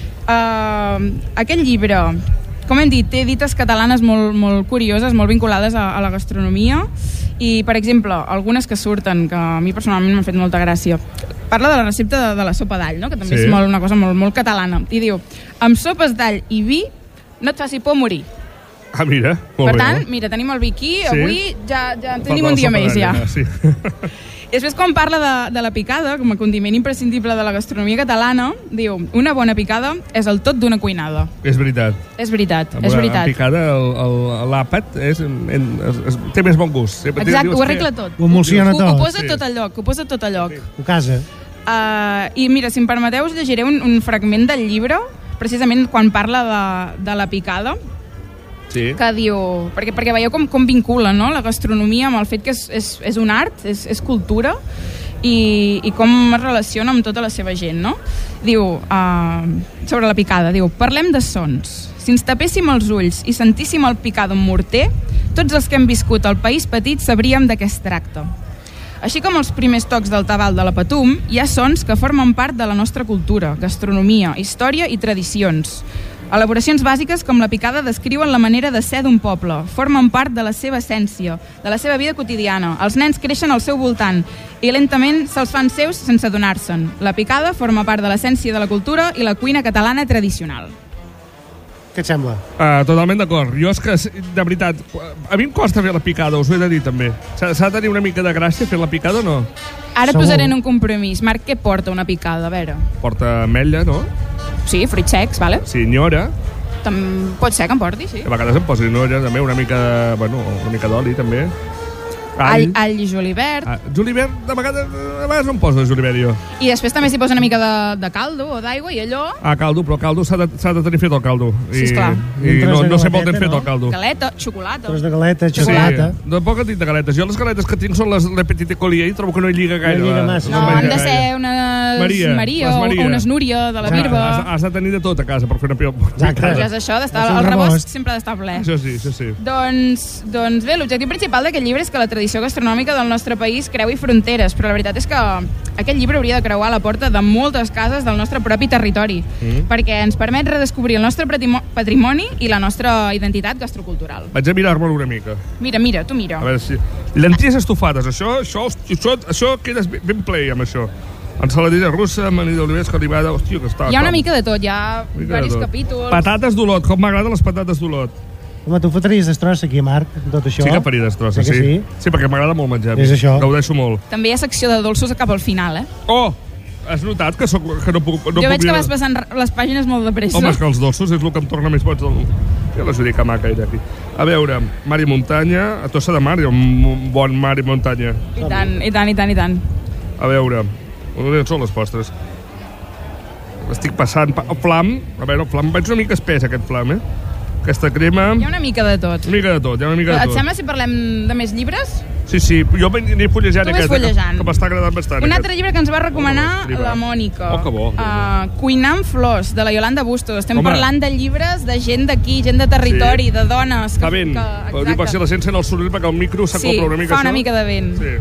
Uh, aquest llibre, com hem dit, té dites catalanes molt, molt curioses, molt vinculades a, a la gastronomia, i, per exemple, algunes que surten, que a mi personalment m'han fet molta gràcia. Parla de la recepta de, de la sopa d'all, no? Que també sí. És molt, una cosa molt, molt catalana. I diu, amb sopes d'all i vi no et faci por morir. Ah, mira, molt per bé. tant, mira, tenim el vi aquí, Sí. avui ja, ja tenim Parla un de dia sopa més, ja. d'all, sí. I després, quan parla de, de la picada, com a condiment imprescindible de la gastronomia catalana, diu, una bona picada és el tot d'una cuinada. És veritat. És veritat, Amb és una veritat. picada, l'àpat és, en, es, es, té més bon gust. Sempre Exacte, dius ho que- arregla tot. Ho emulsiona Ho, tot. ho posa Sí. tot al lloc, ho posa tot al lloc. Ho casa. Uh, I mira, si em permeteu, us llegiré un, un fragment del llibre, precisament quan parla de, de la picada, Sí. que diu... Perquè, perquè veieu com, com vincula, no?, la gastronomia amb el fet que és, és, és un art, és, és cultura, i, i com es relaciona amb tota la seva gent, no? Diu, uh, sobre la picada, diu, parlem de sons. Si ens tapéssim els ulls i sentíssim el picar d'un morter, tots els que hem viscut al país petit sabríem de què es tracta. Així com els primers tocs del tabal de la Patum, hi ha sons que formen part de la nostra cultura, gastronomia, història i tradicions. Elaboracions bàsiques com la picada descriuen la manera de ser d'un poble, formen part de la seva essència, de la seva vida quotidiana. Els nens creixen al seu voltant i lentament se'ls fan seus sense adonar-se'n. La picada forma part de l'essència de la cultura i la cuina catalana tradicional. Què et sembla? Uh, totalment d'acord. Jo és que, de veritat, a mi em costa fer la picada, us ho he de dir també. S'ha s'ha de tenir una mica de gràcia fer la picada o no? Ara et Segur. posaré en un compromís. Marc, què porta una picada? A veure... Porta ametlla, no? Sí, fruits secs, vale? Sí, nyora. Tam... Pot ser que em porti, sí. A vegades em posi nyora, també, una mica de, bueno, una mica d'oli, també. all, all i julivert. Ah, julivert, de vegades, de vegades no em posa julivert, jo. I després també s'hi posa una mica de, de caldo o d'aigua i allò... Ah, caldo, però caldo s'ha de, s'ha de tenir fet el caldo. I, Sí, esclar. I no, no sé molt ben fet el caldo. Galeta, xocolata. Tros de galeta, xocolata. Sí, de poc dit de galetes. Jo les galetes que tinc són les Le Petit Collier i trobo que no hi lliga gaire. No lliga massa. No, han de ser unes Maria, Maria, les o, Maria. o unes Núria de la Birba. Has, has de tenir de tot a casa per fer una piol. Però ja és això, d'estar, el rebost sempre ha d'estar ple. Això sí, això sí. Doncs, doncs bé, l'objectiu principal d'aquest llibre és que la tradició gastronòmica del nostre país creui fronteres, però la veritat és que aquest llibre hauria de creuar la porta de moltes cases del nostre propi territori, Mm. perquè ens permet redescobrir el nostre patimo- patrimoni i la nostra identitat gastrocultural. Vaig a mirar-me'l una mica. Mira, mira, tu mira. A veure si... Llenties estofades, això, això, hosti, això, això quedes ben, ben play amb això. Ensaladilla russa, maní d'olivers, caribada... Hòstia, que està... Hi ha una està- mica de tot, hi ha mica de diversos tot. capítols. Patates d'Olot, com m'agraden les patates d'Olot. Home, tu fotries destrossa aquí, Marc, amb tot això. Sí que faria destrossa, Sí que sí. sí? Sí, perquè m'agrada molt menjar. És això. Gaudeixo molt. També hi ha secció de dolços cap al final, eh? Oh! Has notat que, soc, que no puc... No jo puc veig dir- que vas passant les pàgines molt de pressa. Home, és que els dolços és el que em torna més boig del... Ja la judica maca, ella, aquí. A veure, mar i muntanya, a Tossa de Mar hi ha un bon mar i muntanya. I tant, i tant, i tant, i tant. A veure, on són les postres? Estic passant... Pa... Flam, a veure, el flam, veig una mica espès, aquest flam, eh? Aquesta crema... Hi ha una mica de tot. Una mica de tot, hi ha una mica de Et tot. sembla si parlem de més llibres? Sí, sí, jo aniré fullejant Tu ves aquest, eh, fullejant. que, que m'està agradant bastant. Un aquest. altre llibre que ens va recomanar llibre. la Mònica. Oh, que bo. Uh, Cuinar amb flors, de la Yolanda Bustos. Estem Home. parlant de llibres de gent d'aquí, gent de territori, Sí. de dones. Fa vent, ho dic per si la gent sent el soroll perquè el micro Sí, s'acopla una mica. fa una això. mica de vent. Sí.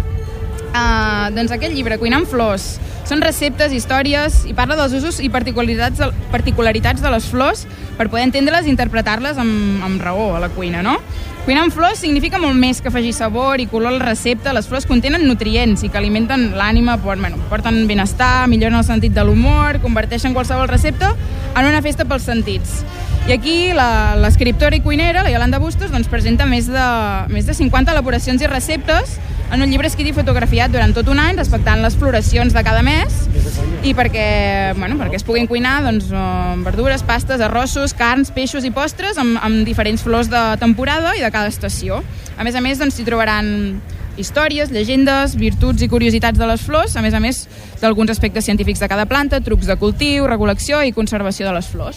Uh, doncs aquest llibre, Cuinar amb flors, són receptes, històries i parla dels usos i particularitats de, particularitats de les flors per poder entendre-les i interpretar-les amb, amb raó a la cuina, no? Cuinar amb flors significa molt més que afegir sabor i color a la recepta. Les flors contenen nutrients i que alimenten l'ànima, por, bueno, porten benestar, milloren el sentit de l'humor, converteixen qualsevol recepta en una festa pels sentits. I aquí la- l'escriptora i cuinera, la Yolanda Bustos, doncs presenta més de, més de cinquanta elaboracions i receptes en un llibre escrit i fotografiat durant tot un any, respectant les floracions de cada mes, i perquè, bueno, perquè es puguin cuinar doncs, eh, verdures, pastes, arrossos, carns, peixos i postres amb, amb diferents flors de temporada i de cada estació. A més a més, doncs, s'hi trobaran històries, llegendes, virtuts i curiositats de les flors, a més a més d'alguns aspectes científics de cada planta, trucs de cultiu, recol·lecció i conservació de les flors.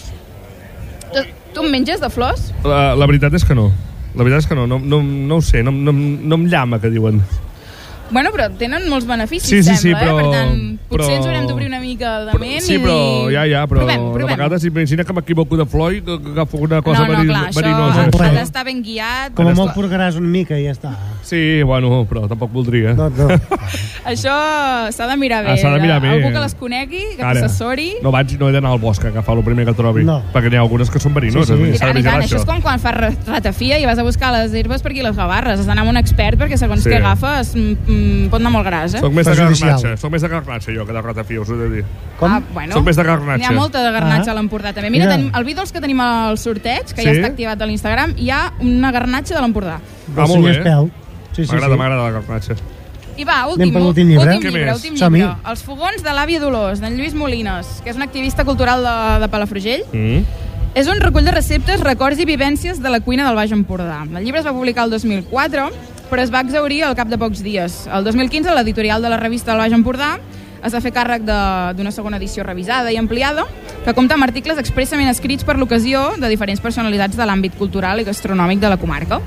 Tu, tu en menges de flors? La, la veritat és que no. La veritat és que no, no, no, no ho sé, no, no, no em llama, que diuen. Bueno, però tenen molts beneficis, Sí, sí, sí, sembla, però- eh? Per tant, potser però- ens haurem d'obrir una mica de ment Sí, i... però ja, ja, però Provem, de provem. vegades imagina que m'equivoco de flor i que que agafo una cosa no, no, veri- clar, això verinosa. ha d'estar ben guiat. Com a molt purgaràs una mica i ja està. Sí, bueno, però tampoc voldria. No, no. Això s'ha de mirar bé. Ah, s'ha de mirar bé. Algú que les conegui, que Ara, t'assessori. No vaig, no he d'anar al bosc a agafar el primer que trobi. No. Perquè n'hi ha algunes que són verinoses. Sí, sí. vull dir, I s'ha de tant, i vigilar tant. Això és com quan fas ra- ratafia i vas a buscar les herbes per aquí les gavarres. Has d'anar amb un expert perquè segons Sí. què agafes mm, mm, pot anar molt gras, eh? Soc més de Perjudicial. garnatxa, soc més de garnatxa jo que de ratafia, us ho he de dir. Com? Ah, bueno. Soc més de garnatxa. N'hi ha molta de garnatxa Ah. a l'Empordà també. Mira, Mira. tenim, el vi dolç que tenim al sorteig, que ja Sí? està activat a l'Instagram, hi ha una garnatxa de l'Empordà. Ah, molt senyor bé. Espel. Sí, sí, M'agrada, sí. m'agrada la garnatxa. I va, Anem últim, per l'últim llibre? últim Què llibre, més? últim Som-hi. llibre. Els fogons de l'àvia Dolors, d'en Lluís Molines, que és un activista cultural de, de Palafrugell. Mm. És un recull de receptes, records i vivències de la cuina del Baix Empordà. El llibre es va publicar el dos mil quatre, però es va exaurir al cap de pocs dies. El dos mil quinze, l'editorial de la revista del Baix Empordà es va fer càrrec de- d'una segona edició revisada i ampliada, que compta amb articles expressament escrits per l'ocasió de diferents personalitats de l'àmbit cultural i gastronòmic de la comarca.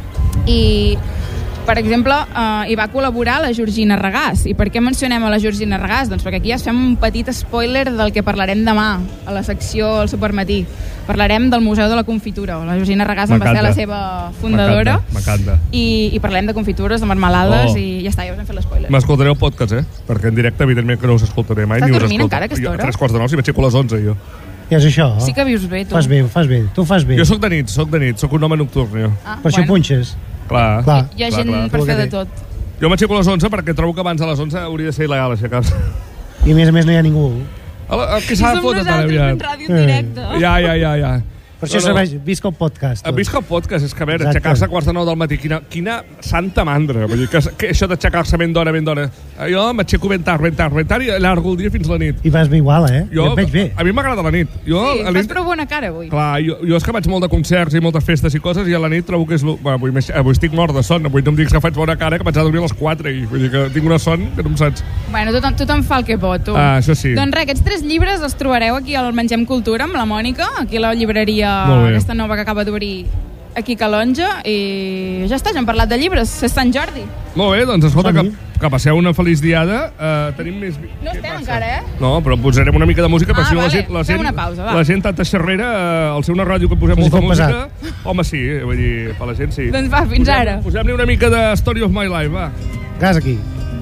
I, per exemple, eh, hi va col·laborar la Georgina Regàs. I per què mencionem a la Georgina Regàs? Doncs perquè aquí ja es fem un petit spoiler del que parlarem demà a la secció al Supermatí. Parlarem del Museu de la Confitura. La Georgina Regàs en va ser la seva fundadora. M'encanta. I, i parlem de confitures, de marmelades, Oh. i ja està, ja us hem fet l'espoiler. M'escoltaré el podcast, eh? Perquè en directe, evidentment, que no us escoltaré mai. Estàs ni us dormint escolto. encara a aquesta Jo, hora? A tres quarts de nou, si m'aixeco a les onze, jo. Ja és això. Sí que vius bé, tu. Fas bé, fas bé. Tu fas bé. Jo sóc de nit, sóc de nit, sóc un home nocturn, jo. Ah, Per això punxes. Clar. Clar. Hi ha clar, gent clar. per Tu fer què de té? tot. Jo m'aixeco a les onze perquè trobo que abans de les onze hauria de ser il·legal aixecar-se. I a més a més no hi ha ningú. El, el que I s'ha de som fotre tan nosaltres aviat. fent ràdio en directe. Ja, ja, ja, ja. Per això no, no. serveix, visca el podcast. Tot. Visca el podcast, és que a veure, Exacte. aixecar-se a quarts de nou del matí, quina, quina santa mandra. Vull dir, que, que això d'aixecar-se ben d'hora, ben d'hora. Jo m'aixeco ben tard, ben tard, ben tard i allargo el dia fins la nit. I vas bé igual, eh? Jo, jo et veig bé. A mi m'agrada la nit. Jo, Sí, a fas nit, prou bona cara avui. clar, jo, jo és que vaig molt de concerts i moltes festes i coses i a la nit trobo que és... Bueno, avui, m'he- avui estic mort de son, avui no em diguis que faig bona cara, que vaig a dormir a les quatre i vull dir que tinc una son que no em saps. Bueno, tothom, tothom fa el que pot, tu. Ah, això sí. Doncs res, aquests tres llibres els trobareu aquí al Mengem Cultura amb la Mònica, aquí a la llibreria Molt bé. aquesta nova que acaba d'obrir aquí a Calonja, i ja està, ja hem parlat de llibres, és Sant Jordi. Molt bé, doncs escolta, que, que passeu una feliç diada. Uh, tenim més... No estem encara, eh? No, però posarem una mica de música, Ah, perquè si no la vale. gent, la Fem gent, una pausa, va. la gent tanta xerrera, uh, al ser una ràdio que posem Els hi molta pot música... Home, sí, eh, vull dir, per la gent sí. Doncs va, fins Posem- ara. Posem-li una mica de Story of My Life, va. Gas aquí.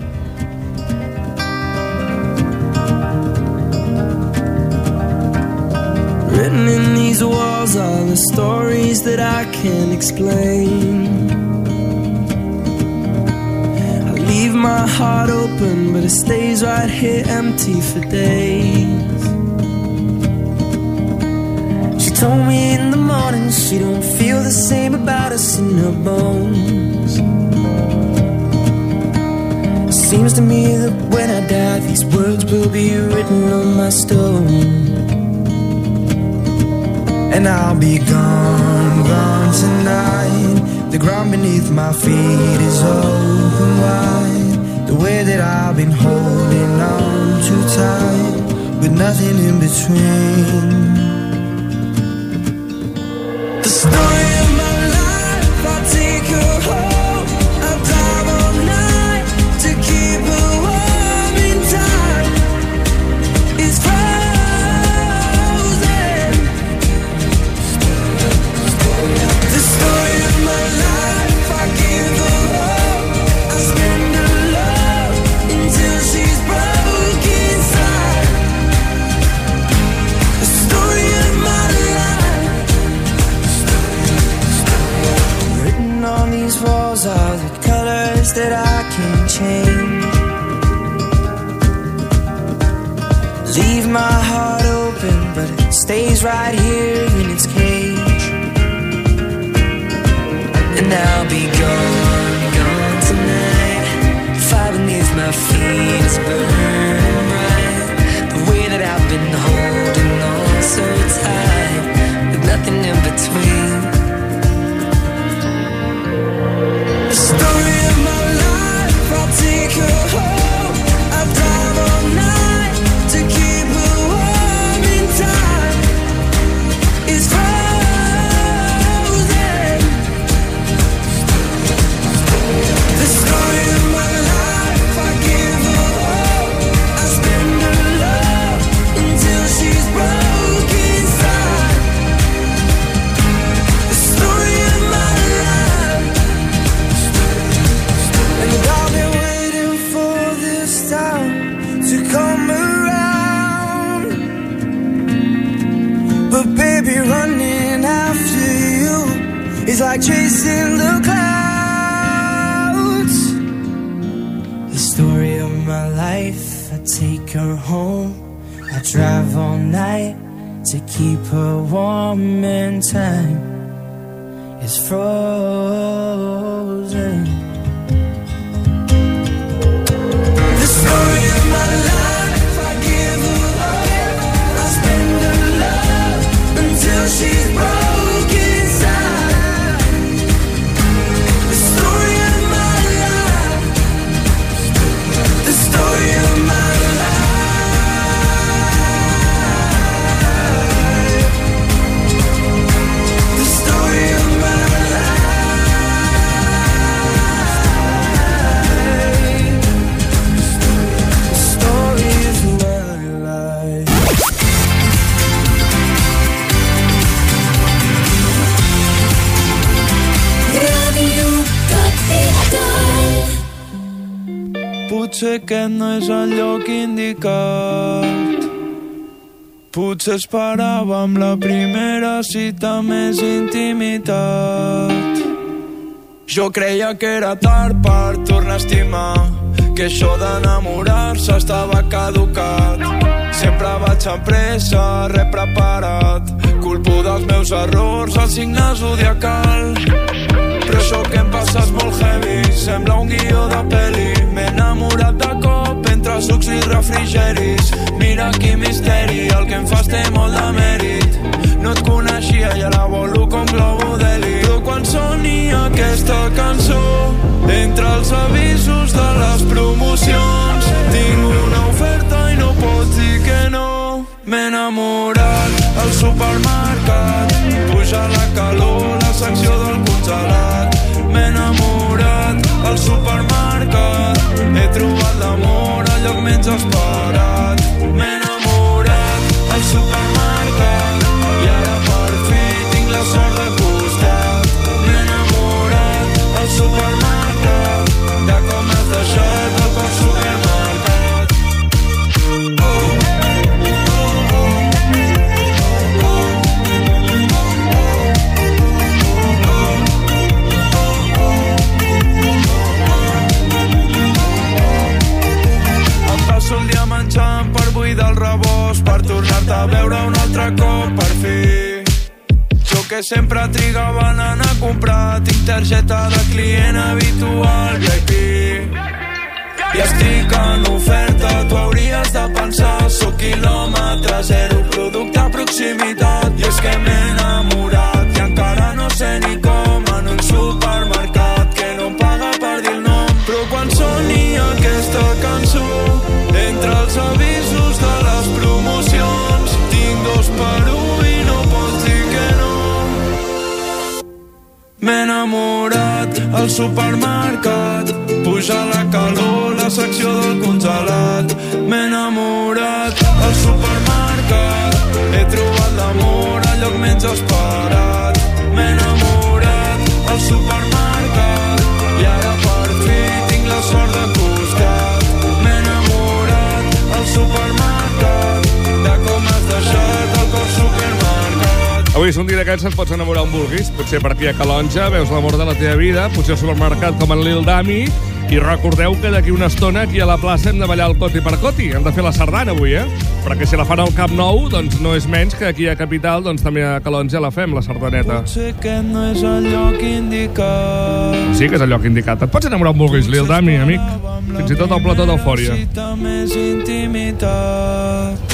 Written in these walls are the stories that I can't explain. I leave my heart open, but it stays right here empty for days. She told me in the morning she don't feel the same about us in her bones. Seems to me that when I die, these words will be written on my stone. And I'll be gone, gone tonight. The ground beneath my feet is open wide. The way that I've been holding on too tight, with nothing in between. The story of my life, I'll take her home. I'll drive all night to keep her warm in time. It's frozen. The story of my life, I give her all. I spend her love until she's broke inside. The story of my life. Written on these walls are the colors that I can't change. Leave my heart open, but it stays right here in its cage. And I'll be gone, gone tonight. Fire beneath my feet is burning bright. The way that I've been holding on so tight, with nothing in between. The story of my life, I'll take her home. I'll drive all night to keep her warm in time. It's frozen. The story of my life, I give her all. I spend her love until she's broke inside. The story of my life. And I've been waiting for this time to come around. But baby, running after you is like chasing the clouds. The story of my life, I take her home. I drive all night to keep her warm in time. It's frozen. The story of my life, I give her all. I spend her love until she's broke inside. The story of my life. The story of my life. The story of my life. The story of my life. Ràdio Capital. Potser aquest no és el lloc indicat. Potser esperàvem la primera cita més intimitat. Jo creia que era tard per tornar a estimar, que això d'enamorar-se estava caducat. Sempre vaig amb pressa, res preparat. Culpo dels meus errors, el signe zodiacal. Però això que em passa és molt heavy, sembla un guió de pel·li. M'he enamorat de cop entre sucs i refrigeris. Mira quin misteri, el que em fas té molt de mèrit. No et coneixia i ara volo com globo d'heli. Però quan soni aquesta cançó, entre els avisos de les promocions, tinc una oferta i no pots dir que no. M'he enamorat al supermercat, puja la calor, la secció del congelat. M'he enamorat al supermercat, he trobat l'amor al lloc menys esperat. M'he enamorat al supermercat i ara per fi tinc la sort de costat. M'he enamorat al supermercat, de com has deixat el cor supermercat. Oh. El dia menjant per buidar el rebost, per tornar-te a veure un altre cop per fi. Jo que sempre trigava anant a comprar, tinc targeta de client habitual V I P. I estic en oferta, tu hauries de pensar, sóc quilòmetre zero, producte a proximitat. I és que m'he enamorat i encara no sé ni com, en un supermercat que no em paga per dir el nom. Però quan soni aquesta cançó, entre els avisos de les promocions, tinc dos per un i no pots dir que no. M'he enamorat al supermercat, puja la calor, la secció del congelat. M'he enamorat al supermercat, he trobat l'amor al lloc menys esperat. M'he enamorat al supermercat i ara per fi tinc la sort de costat. M'he enamorat al supermercat, de com has deixat el cor supermercat. Avui és un dia d'aquests, et pots enamorar on vulguis. Potser per aquí a Calonja veus l'amor de la teva vida, potser al supermercat com en Lil Dami. I recordeu que d'aquí una estona aquí a la plaça hem de ballar el coti per coti. Hem de fer la sardana avui, eh? Perquè si la fan al Camp Nou, doncs no és menys que aquí a Capital, doncs també a Calonja la fem, la sardaneta. Potser que no és el lloc indicat. Sí que és el lloc indicat. Et pots enamorar on vulguis, Lil Dami, amic. Fins i tot al plató d'Eufòria. Més intimitat.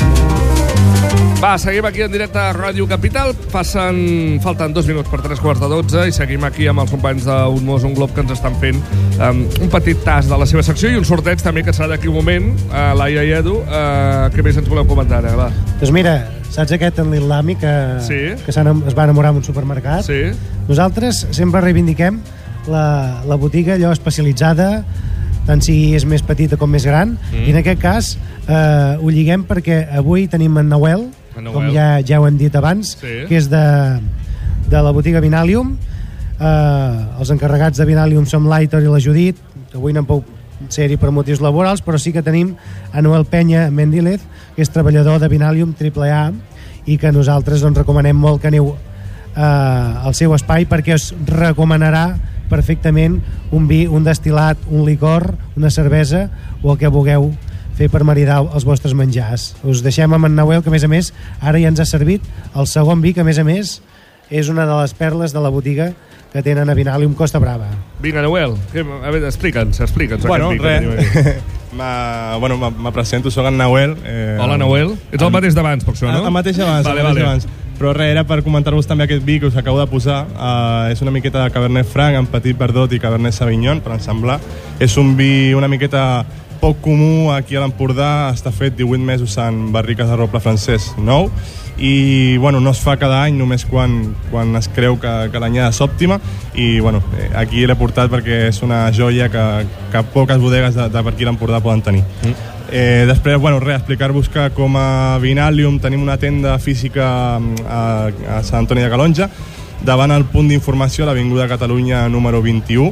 Va, seguim aquí en directe a Ràdio Capital. Passen, falten dos minuts per tres quarts de dotze i seguim aquí amb els companys d'Un Mos, un Glob, que ens estan fent um, un petit tas de la seva secció i un sorteig també que serà d'aquí un moment. Uh, Laia i Edu, uh, què més ens voleu comentar ara? Va. Doncs mira, saps aquest en Lil Dami que, sí. que es va enamorar en un supermercat? Sí. Nosaltres sempre reivindiquem la, la botiga allò especialitzada, tant si és més petita com més gran, mm. i en aquest cas eh, ho lliguem perquè avui tenim en Noel, com ja, ja ho hem dit abans, sí. que és de, de la botiga Vinalium. Eh, els encarregats de Vinalium som l'Aitor i la Judit, que avui no en pot ser-hi per motius laborals, però sí que tenim a Noel Penya Mendílez, que és treballador de Vinalium triple A, i que nosaltres doncs, recomanem molt que aneu eh, al seu espai perquè us recomanarà perfectament un vi, un destil·lat, un licor, una cervesa o el que vulgueu fer per maridar els vostres menjars. Us deixem amb en Noel, que a més a més ara ja ens ha servit el segon vi, que a més a més és una de les perles de la botiga que tenen a Vinalium Costa Brava. Vinga, Noel, que, a veure, explica'ns, explica'ns. Bueno, res, bueno, me presento, soc en Noel. Eh, Hola, Noel. Ets el mateix d'abans, per això, no? El mateix abans, vale, el mateix vale. abans. Però res, era per comentar-vos també aquest vi que us acabo de posar. Uh, és una miqueta de Cabernet Franc amb Petit Verdot i Cabernet Sauvignon, per ensamblar. És un vi una miqueta poc comú aquí a l'Empordà, està fet divuit mesos en barriques de roble francès nou i bueno, no es fa cada any, només quan, quan es creu que, que l'anyada és òptima i bueno, aquí l'he portat perquè és una joia que, que poques bodegues de, de per aquí a l'Empordà poden tenir. Mm. Eh, després, bueno, res, explicar-vos que com a Vinalium tenim una tenda física a, a Sant Antoni de Calonja, davant el punt d'informació a l'Avinguda Catalunya número vint-i-u,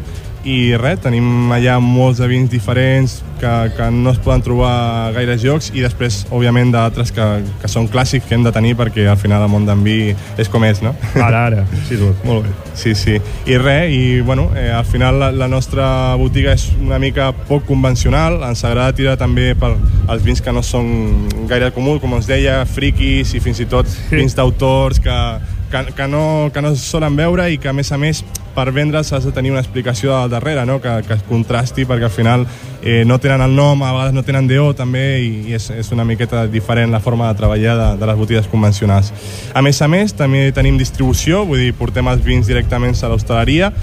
i res, tenim allà molts de vins diferents que, que no es poden trobar a gaires llocs i després, òbviament, d'altres que, que són clàssics que hem de tenir perquè al final el món d'en vi és com és, no? Ara, ara, sí, molt bé. Sí, sí. I res, i bueno, eh, al final la, la nostra botiga és una mica poc convencional, ens agrada tirar també per els vins que no són gaire comuns, com us deia, friquis i fins i tot vins d'autors que, que, que, no, que no es solen veure i que a més a més per vendre's has de tenir una explicació al darrere, no? que, que es contrasti perquè al final eh, no tenen el nom, a vegades no tenen D O també i, i és, és una miqueta diferent la forma de treballar de, de les botigues convencionals. A més a més també tenim distribució, vull dir, portem els vins directament a l'hostaleria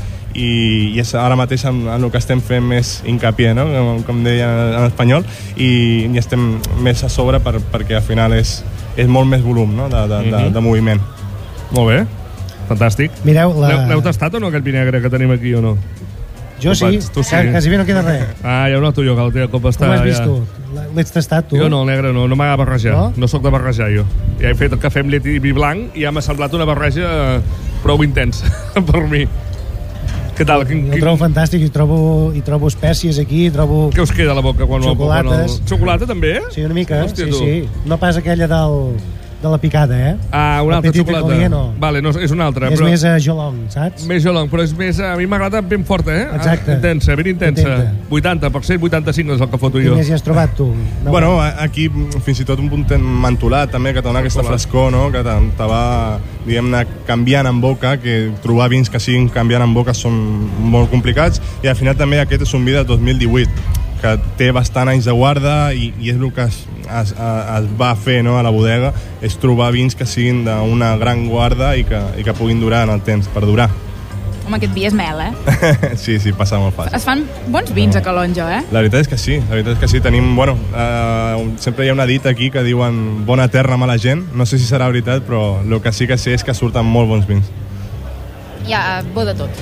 i, i és ara mateix en, en el que estem fent més hincapié, no? com, com deia en espanyol, i, i estem més a sobre per, perquè al final és, és molt més volum, no? de, de, de, de moviment. Molt bé, fantàstic. Mireu, la... L'heu tastat o no aquest vi negre que tenim aquí o no? Jo sí, tu sí. Quasi bé no queda res. Ah, ja ho noto jo, que la teva copa està... Com has vist ja... tu? L'ets tastat tu? Jo no, el negre no, no m'agrada barrejar. No? No sóc de barrejar jo. Ja he fet el cafè amb llet i vi blanc i ja m'ha semblat una barreja prou intensa per mi. Què tal? Jo ho trobo fantàstic, hi trobo, hi trobo espècies aquí, hi trobo... Què us queda a la boca? Quan xocolates. El... Xocolata també? Sí, una mica, Hòstia, sí, tu. sí. No pas aquella del... de la picada, eh? Ah, una altra xocolata. No. Vale, no, és una altra. És però... més a jolong, saps? Més jolong, però és més... A mi m'agrada ben forta, eh? Exacte. Ah, intensa, ben intensa. Intenta. vuitanta per cent, vuitanta-cinc és el que foto jo. Quin més hi has trobat, tu? No, bueno, aquí fins i tot un puntet mantolat, també, que te dona aquesta frescor, no? Que te, te va, diguem-ne, canviant en boca, que trobar vins que siguin canviant en boca són molt complicats, i al final també aquest és un vi de dos mil divuit, que té bastant anys de guarda i, i és el que es, es, es va fer, no, a la bodega, és trobar vins que siguin d'una gran guarda i que, i que puguin durar en el temps, per durar. Home, aquest vi és mel, eh? Sí, sí, passa molt fàcil. Es fan bons vins a Calonge, eh? La veritat és que sí, la veritat és que sí. Tenim, bueno, eh, sempre hi ha una dita aquí que diuen bona terra, mala gent. No sé si serà veritat, però el que sí que sé és que surten molt bons vins. Hi ha bo de tot.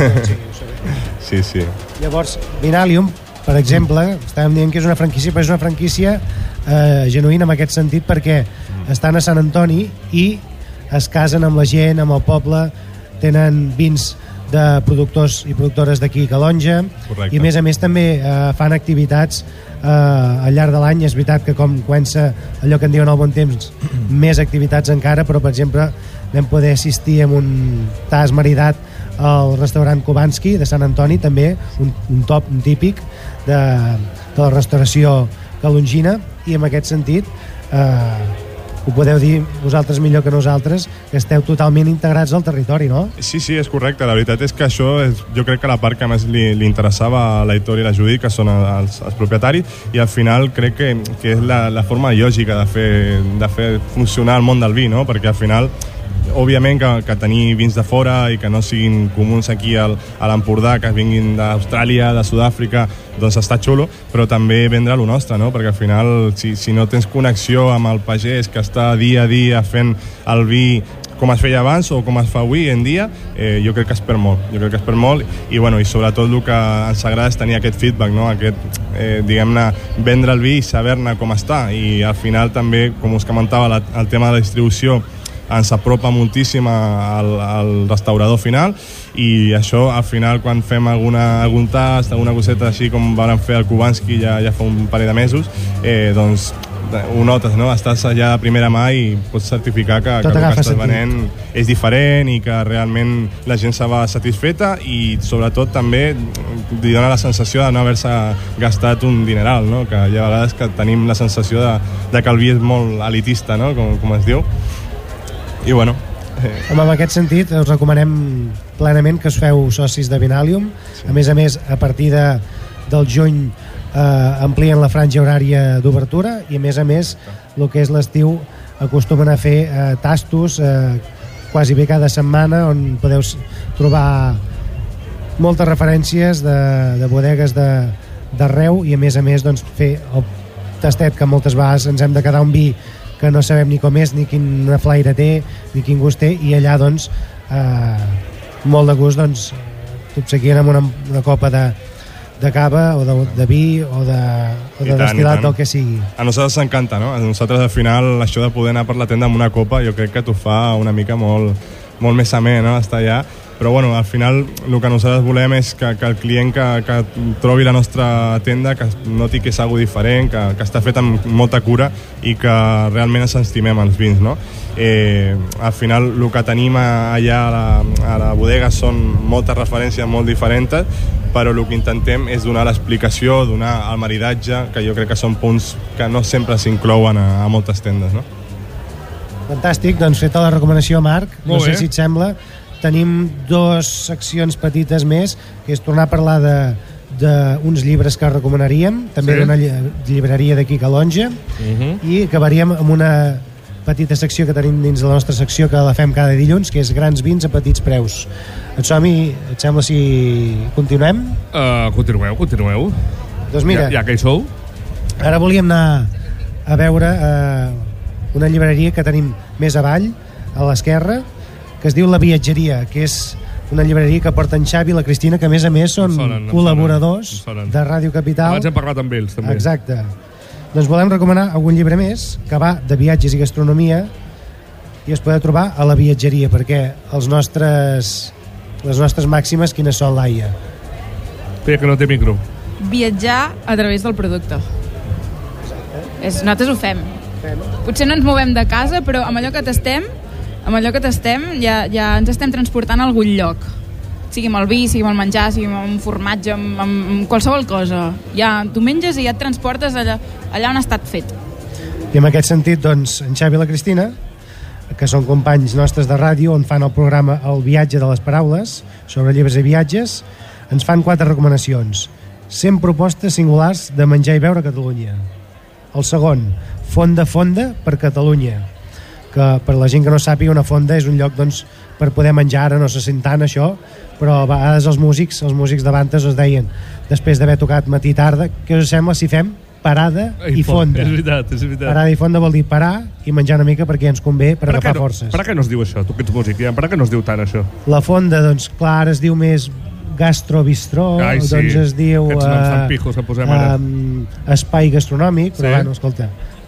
Sí, sí. Llavors, Vinalium, per exemple, estàvem dient que és una franquícia, però és una franquícia eh, genuïna en aquest sentit perquè estan a Sant Antoni i es casen amb la gent, amb el poble, tenen vins de productors i productores d'aquí a Calonge. Correcte. I a més a més també eh, fan activitats eh, al llarg de l'any. És veritat que com comença allò que en diuen el bon temps, més activitats encara, però per exemple vam poder assistir a un tas maridat al restaurant Kubanski de Sant Antoni, també un, un top, un típic de, de la restauració calongina, i en aquest sentit eh, ho podeu dir vosaltres millor que nosaltres, que esteu totalment integrats al territori, no? Sí, sí, és correcte. La veritat és que això és, jo crec que la part que més li, li interessava a l'Aitor i la Judit, que són els, els propietaris, i al final crec que, que és la, la forma lògica de fer, de fer funcionar el món del vi, no? Perquè al final òbviament que, que tenir vins de fora i que no siguin comuns aquí al, a l'Empordà, que vinguin d'Austràlia, de Sud-àfrica, doncs està xulo, però també vendre lo nostre, no? Perquè al final, si, si no tens connexió amb el pagès que està dia a dia fent el vi com es feia abans o com es fa avui en dia, eh, jo crec que es perd molt, jo crec que es perd molt, i, bueno, i sobretot el que ens agrada és tenir aquest feedback, no? Aquest, eh, diguem-ne, vendre el vi i saber-ne com està, i al final també, com us comentava, la, el tema de la distribució ens apropa moltíssim al, al restaurador final, i això al final quan fem alguna, algun tast, alguna coseta així com vam fer al Kubanski ja, ja fa un parell de mesos, eh, doncs ho notes, no? Estàs allà de primera mà i pots certificar que, que el que estàs venent és diferent i que realment la gent se va satisfeta, i sobretot també li dona la sensació de no haver-se gastat un dineral, no? Que hi ha vegades que tenim la sensació de, de que el vi és molt elitista, no? Com, com es diu. I bueno, eh... Home, en aquest sentit us recomanem plenament que us feu socis de Vinalium. Sí. A més a més, a partir de, del juny eh, amplien la franja horària d'obertura, i a més a més el que és l'estiu acostumen a fer eh, tastos eh, quasi bé cada setmana, on podeu trobar moltes referències de, de bodegues d'arreu, i a més a més doncs, fer el tastet, que moltes vegades ens hem de quedar un vi que no sabem ni com és, ni quina flaire té, ni quin gust té, i allà doncs eh, molt de gust doncs t'obsequien amb una, una copa de, de cava o de, de vi o de, o de destil·lat, del que sigui. A nosaltres ens encanta, no? A nosaltres al final això de poder anar per la tenda amb una copa jo crec que t'ho fa una mica molt, molt més amè, no? Estar allà, però bueno, al final el que nosaltres volem és que, que el client que, que trobi la nostra tenda, que noti que és algo diferent, que, que està fet amb molta cura i que realment ens estimem els vins, no? Eh, al final el que tenim allà a la, a la bodega són moltes referències molt diferents, però el que intentem és donar l'explicació, donar el maridatge, que jo crec que són punts que no sempre s'inclouen a, a moltes tendes, no? Fantàstic, doncs feta la recomanació, Marc. Molt no sé bé. si et sembla. Tenim dues seccions petites més, que és tornar a parlar de d'uns llibres que recomanaríem, també Sí. d'una lli- llibreria d'aquí Calonja, Uh-huh. i acabaríem amb una petita secció que tenim dins de la nostra secció, que la fem cada dilluns, que és grans vins a petits preus. Et som-hi, et sembla si continuem? Uh, continueu, continueu. Doncs mira, Ja, ja que hi sou. ara volíem anar a veure eh, una llibreria que tenim més avall, a l'esquerra, que es diu La Viatgeria, que és una llibreria que porta en Xavi i la Cristina, que a més a més són sonen, em col·laboradors sonen, em sonen. de Ràdio Capital. Abans hem parlat amb ells, també. Exacte. Doncs volem recomanar algun llibre més que va de viatges i gastronomia i es podeu trobar a La Viatgeria, perquè els nostres, les nostres màximes quines són, Laia? Feia que no té micro. Viatjar a través del producte. És, nosaltres ho fem. Potser no ens movem de casa, però amb allò que tastem, amb allò que tastem ja, ja ens estem transportant a algun lloc. Sigui amb el vi, sigui amb el menjar, sigui amb un formatge, amb, amb, amb qualsevol cosa. Ja, tu menges i ja et transportes allà, allà on ha estat fet. I en aquest sentit, doncs, en Xavi i la Cristina, que són companys nostres de ràdio, on fan el programa El viatge de les paraules, sobre llibres i viatges, ens fan quatre recomanacions. cent propostes singulars de menjar i beure a Catalunya. El segon, Fonda Fonda per Catalunya, que per la gent que no sàpiga, una fonda és un lloc, doncs, per poder menjar. Ara no se sent tant això, però a vegades els músics, els músics de bandes es deien, després d'haver tocat matí i tarda, què us sembla si fem parada i, i fonda? És veritat, és veritat. Parada i fonda vol dir parar i menjar una mica perquè ens convé per, Per agafar què no, forces. Per què no es diu això, tu que ets músic? Ja, per què no es diu tant això? La fonda, doncs, clar, ara es diu més gastrobistró, Ai, sí. doncs es diu Aquests noms tan eh, pijos que posem ara. um, espai gastronòmic, però Sí. bueno, escolta,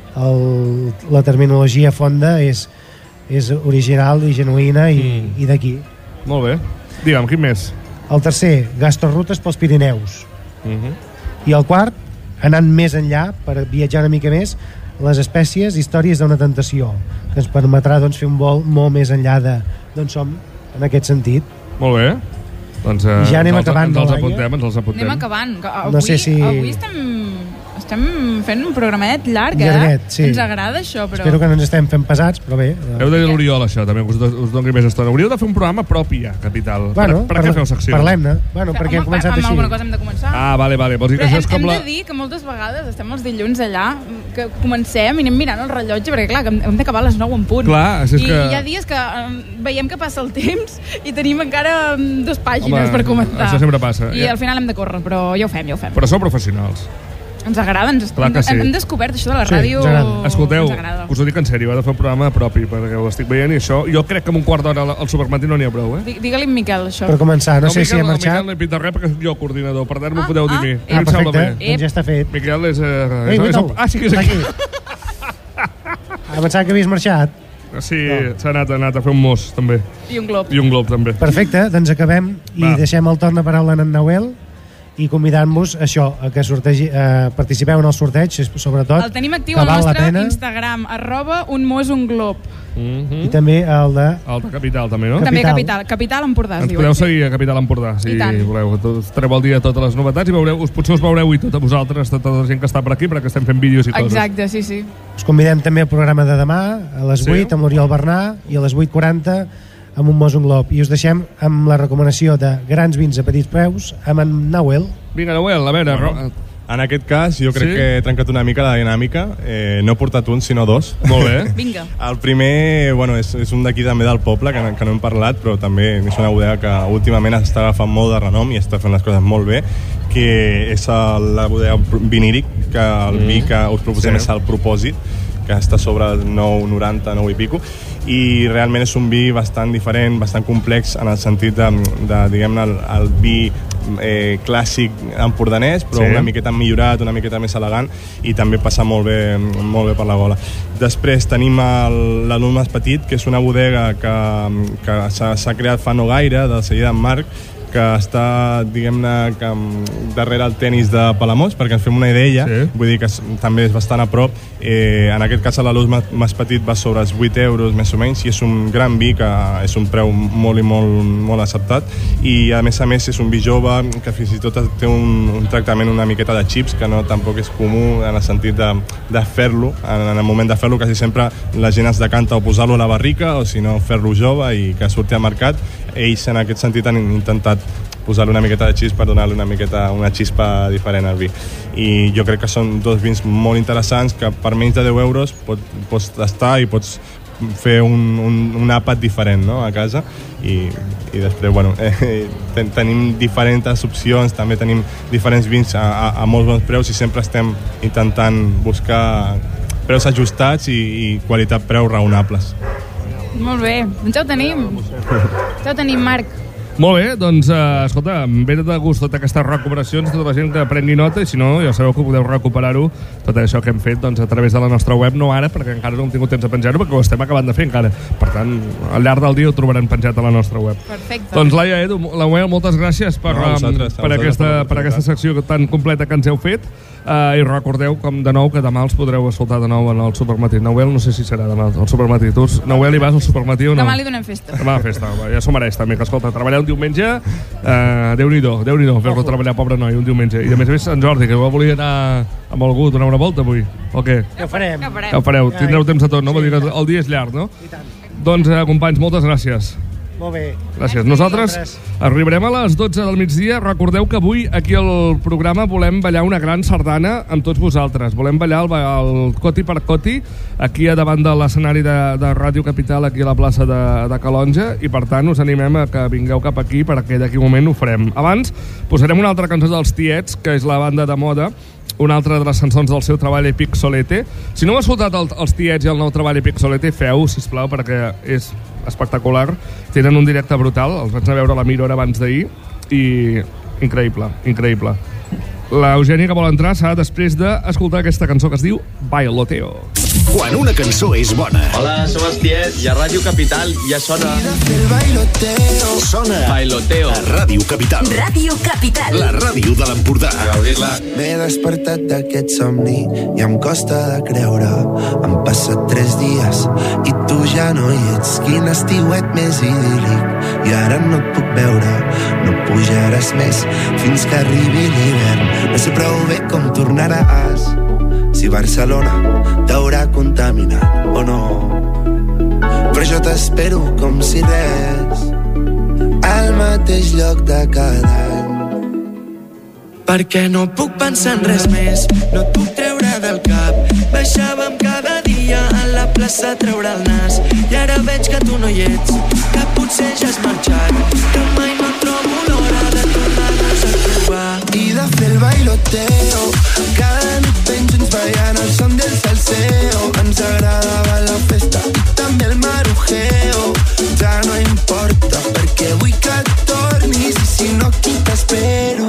el, la terminologia fonda és, és original i genuïna i, mm. i d'aquí. Molt bé. Digue'm, quin més? El tercer, gastrorutes pels Pirineus. Uh -huh. I el quart, anant més enllà, per viatjar una mica més, les espècies, històries d'una tentació, que ens permetrà, doncs, fer un vol molt més enllà de d'on som, en aquest sentit. Molt bé. Doncs, eh, I ja anem ens els- acabant, ens els no, Laia? apuntem, ens els apuntem. Anem acabant. que Avui, No sé si- avui estem, estem fent un programet llarg, eh? Llarguet, sí. Ens agrada això, però... Espero que no ens estem fent pesats, però bé. Heu de dir a l'Oriol això, també, que us, us doni més estona. Hauríeu de fer un programa propi ja, Capital. Bueno, per, per què feu secció? Parlem-ne. Bueno, perquè hem Home, començat amb així. alguna cosa hem de començar. Ah, vale, vale. Vols dir que Però això hem, és com hem la... de dir que moltes vegades estem els dilluns allà, que comencem i anem mirant el rellotge, perquè clar, que hem, hem d'acabar a les nou en punt. Clar, és I que- hi ha dies que eh, veiem que passa el temps i tenim encara mm, dues pàgines Home, per comentar. això sempre passa. I Ja. al final hem de córrer, però ja ho fem, ja ho fem. Però sou professionals. Ens agrada, ens Clar que sí. hem, hem descobert això de la Sí, ràdio. ens agrada. Escolteu, ens agrada. us ho dic en sèrio, he de fer un programa propi, perquè ho estic veient i això... Jo crec que amb un quart d'hora al supermatí no n'hi ha prou, eh? Di- Digue-li a en Miquel, això. Per començar, no, sé Miquel, si ha marxat. Miquel no he pintat res perquè soc jo el coordinador, per tant m'ho Ah, podeu dir ah. a mi. Eh, A mi em sembla perfecte, bé. doncs ja està fet. Miquel és... Eh, Ei, és, és Miquel, el... Ah, sí que és aquí. Ha pensat que havies marxat? Sí, s'ha anat, ha anat a fer un mos, també. I un glob. I un glob, també. Perfecte, doncs acabem i Va. deixem el torn de paraula en Nahuel i convidant-vos això, a que sortegi, eh, participeu en el sorteig, sobretot. El tenim actiu que al val la nostre pena. Instagram, arroba un mos un glob. Mm-hmm. I també el de... El de Capital, també, no? També Capital, Capital Empordà, es Ens diu. podeu seguir a Capital Empordà, si I tant. voleu. Us treu al dia totes les novetats i veureu, us, potser us veureu i tota vosaltres, tota la gent que està per aquí, perquè estem fent vídeos i coses. Exacte, sí, sí. Us convidem també al programa de demà, a les Sí? vuit, amb l'Oriol Bernà, i a les vuit quaranta amb un Mos un Glob. I us deixem amb la recomanació de grans vins a petits preus amb en Nahuel. Vinga, Nahuel, a veure... Bueno, en aquest cas, jo crec Sí? que he trencat una mica la dinàmica. Eh, no he portat un, sinó dos. Molt bé. Vinga. El primer, bueno, és, és un d'aquí també del poble, que, no- que no hem parlat, però també és una bodega que últimament està agafant molt de renom i està fent les coses molt bé, que és el, la bodega Viníric, que el vi que us proposem Sí. és el Propòsit, que està sobre nou noranta, nou i pico, i realment és un vi bastant diferent, bastant complex en el sentit de, de diguem-ne, el, el vi eh, clàssic empordanès, però sí. una miqueta millorat, una miqueta més elegant, i també passa molt bé, molt bé per la gola. Després tenim l'Alum Mas Petit, que és una bodega que, que s'ha creat fa no gaire, del celler d'en Marc, que està, diguem-ne, que darrere el tenis de Palamós, perquè ens fem una idea, sí. vull dir que també és bastant a prop. Eh, en aquest cas, l'Alum Mas Petit va sobre els vuit euros, més o menys, i és un gran vi, que és un preu molt i molt, molt acceptat, i a més a més és un vi jove, que fins i tot té un, un tractament una miqueta de xips, que no tampoc és comú en el sentit de, de fer-lo, en, en el moment de fer-lo quasi sempre la gent es decanta o posar-lo a la barrica, o si no fer-lo jove i que surti al mercat. Ells en aquest sentit han intentat posar-li una miqueta de xispa per donar-li una miqueta, una xispa diferent al vi. I jo crec que són dos vins molt interessants que per menys de deu euros pot, pots tastar i pots fer un, un, un àpat diferent, no?, a casa, i, i després, bueno, eh, ten, tenim diferents opcions, també tenim diferents vins a, a, a molt bons preus, i sempre estem intentant buscar preus ajustats i, i qualitat-preu raonables. Molt bé, doncs ja ho tenim. Ja ho tenim, Marc. Molt bé, doncs, eh, escolta, em ve de gust totes aquestes recuperacions, tota la gent que prengui nota, i si no, ja sabeu que podeu recuperar-ho, tot això que hem fet, doncs, a través de la nostra web, no ara, perquè encara no hem tingut temps de penjar-ho, perquè ho estem acabant de fer encara. Per tant, al llarg del dia ho trobaran penjat a la nostra web. Perfecte. Doncs, Laia, Edu, Lamuel, moltes gràcies per, no, vosaltres, per, aquesta, per aquesta secció tan completa que ens heu fet. Uh, I recordeu, com de nou, que demà els podreu escoltar de nou en el Supermatí. Nauel, no sé si serà demà al Supermatí. Tu, Nauel, hi vas al Supermatí o no? Demà li donem festa. Demà festa, ja s'ho mereix també, que escolta, treballar un diumenge, uh, Déu-n'hi-do, Déu-n'hi-do, fer-lo treballar, pobre noi, un diumenge. I a més a més, Sant Jordi, que volia anar amb algú, donar una volta avui, o què? Que ho farem. Que ho farem. Que ho fareu, tindreu temps a tot, no? Vull dir que el dia és llarg, no? I tant. Doncs, eh, companys, moltes gràcies. Molt bé. Gràcies. Nosaltres arribarem a les dotze del migdia. Recordeu que avui aquí al programa volem ballar una gran sardana amb tots vosaltres. Volem ballar el, el Coti per Coti aquí a davant de l'escenari de, de Ràdio Capital, aquí a la plaça de, de Calonja, i per tant us animem a que vingueu cap aquí perquè d'aquí un moment ho farem. Abans posarem una altra cançó dels Tiets, que és la banda de moda, una altra de les cançons del seu treball Epic Solete. Si no heu escoltat el, els Tiets i el nou treball Epic Solete, feu, sisplau, perquè és espectacular. Tenen un directe brutal, els vaig anar a veure a la Mirror abans d'ahir, i increïble, increïble. L'Eugènia, que vol entrar, serà després d'escoltar aquesta cançó que es diu Bailoteo. Quan una cançó és bona. Hola, som els Tiets, i a Ràdio Capital ja sona. El bailoteo. Sona. Bailoteo. A Ràdio Capital. Ràdio Capital. La ràdio de l'Empordà. A gaudir-la. M'he despertat d'aquest somni i em costa de creure. Han passat tres dies i tu ja no hi ets. Quin estiuet més idíl·lic. I ara no et puc veure. No pujaràs més fins que arribi l'hivern. No sé prou bé com tornaràs. Si Barcelona t'haurà contaminat o no. Però jo t'espero com si res, al mateix lloc de cada any. Perquè no puc pensar en res més, no et puc treure del cap. Baixàvem cada dia a la plaça a treure el nas, i ara veig que tu no hi ets, que potser ja has marxat, que mai no trobo l'hora de tornar-nos a trobar i de fer el bailoteo. Cada nit ben junts ballant el son del salseo. Ens agradava la festa i també el marujeo. Ja no importa perquè vull que tornis, i si no aquí t'espero.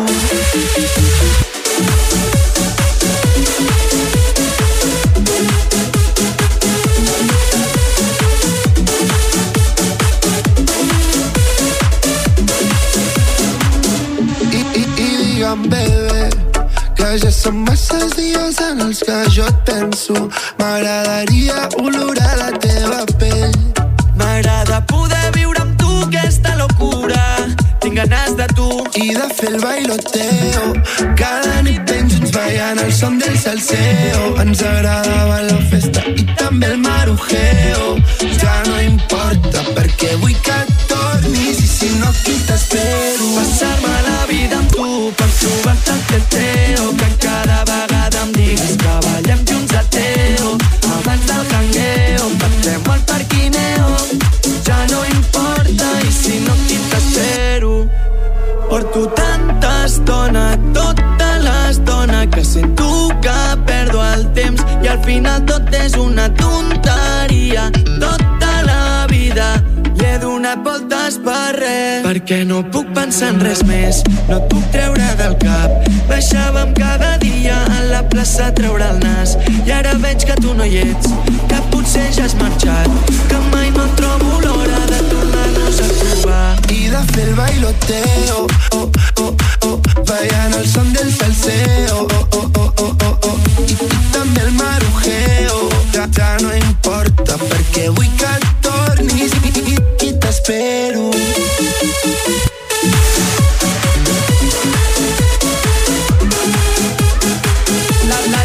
I, i, i digue'm, bebè, que ja són masses dies en els que jo et penso. M'agradaria olorar la teva pell. M'agrada poder viure amb tu aquesta locura. Tinc ganes de tu i de fer el bailoteo. Cada nit ben junts ballant el son del salseo. Ens agradava la festa i també el marujeo. Ja no importa perquè vull que tornis, i si no aquí t'espero. Passar-me la vida amb tu per trobar-te el teteo. Que cada vegada em diguis que ballem junts a teo. Abans del jangueo passem al parquineo. Ja no importa i si no aquí t'espero. Porto tanta estona, tota l'estona, que sento que perdo el temps i al final final tot és una tonteria. Tota la vida li he donat voltes per res, perquè no puc pensar en res més, no et puc treure del cap. Baixàvem cada dia a la plaça a treure el nas, i ara veig que tu no hi ets, que potser ja has marxat, que mai no trobo l'hora de tornar-nos a trobar y de fer el bailoteo, oh, oh, oh, ballant el son del salseo, oh, oh, oh.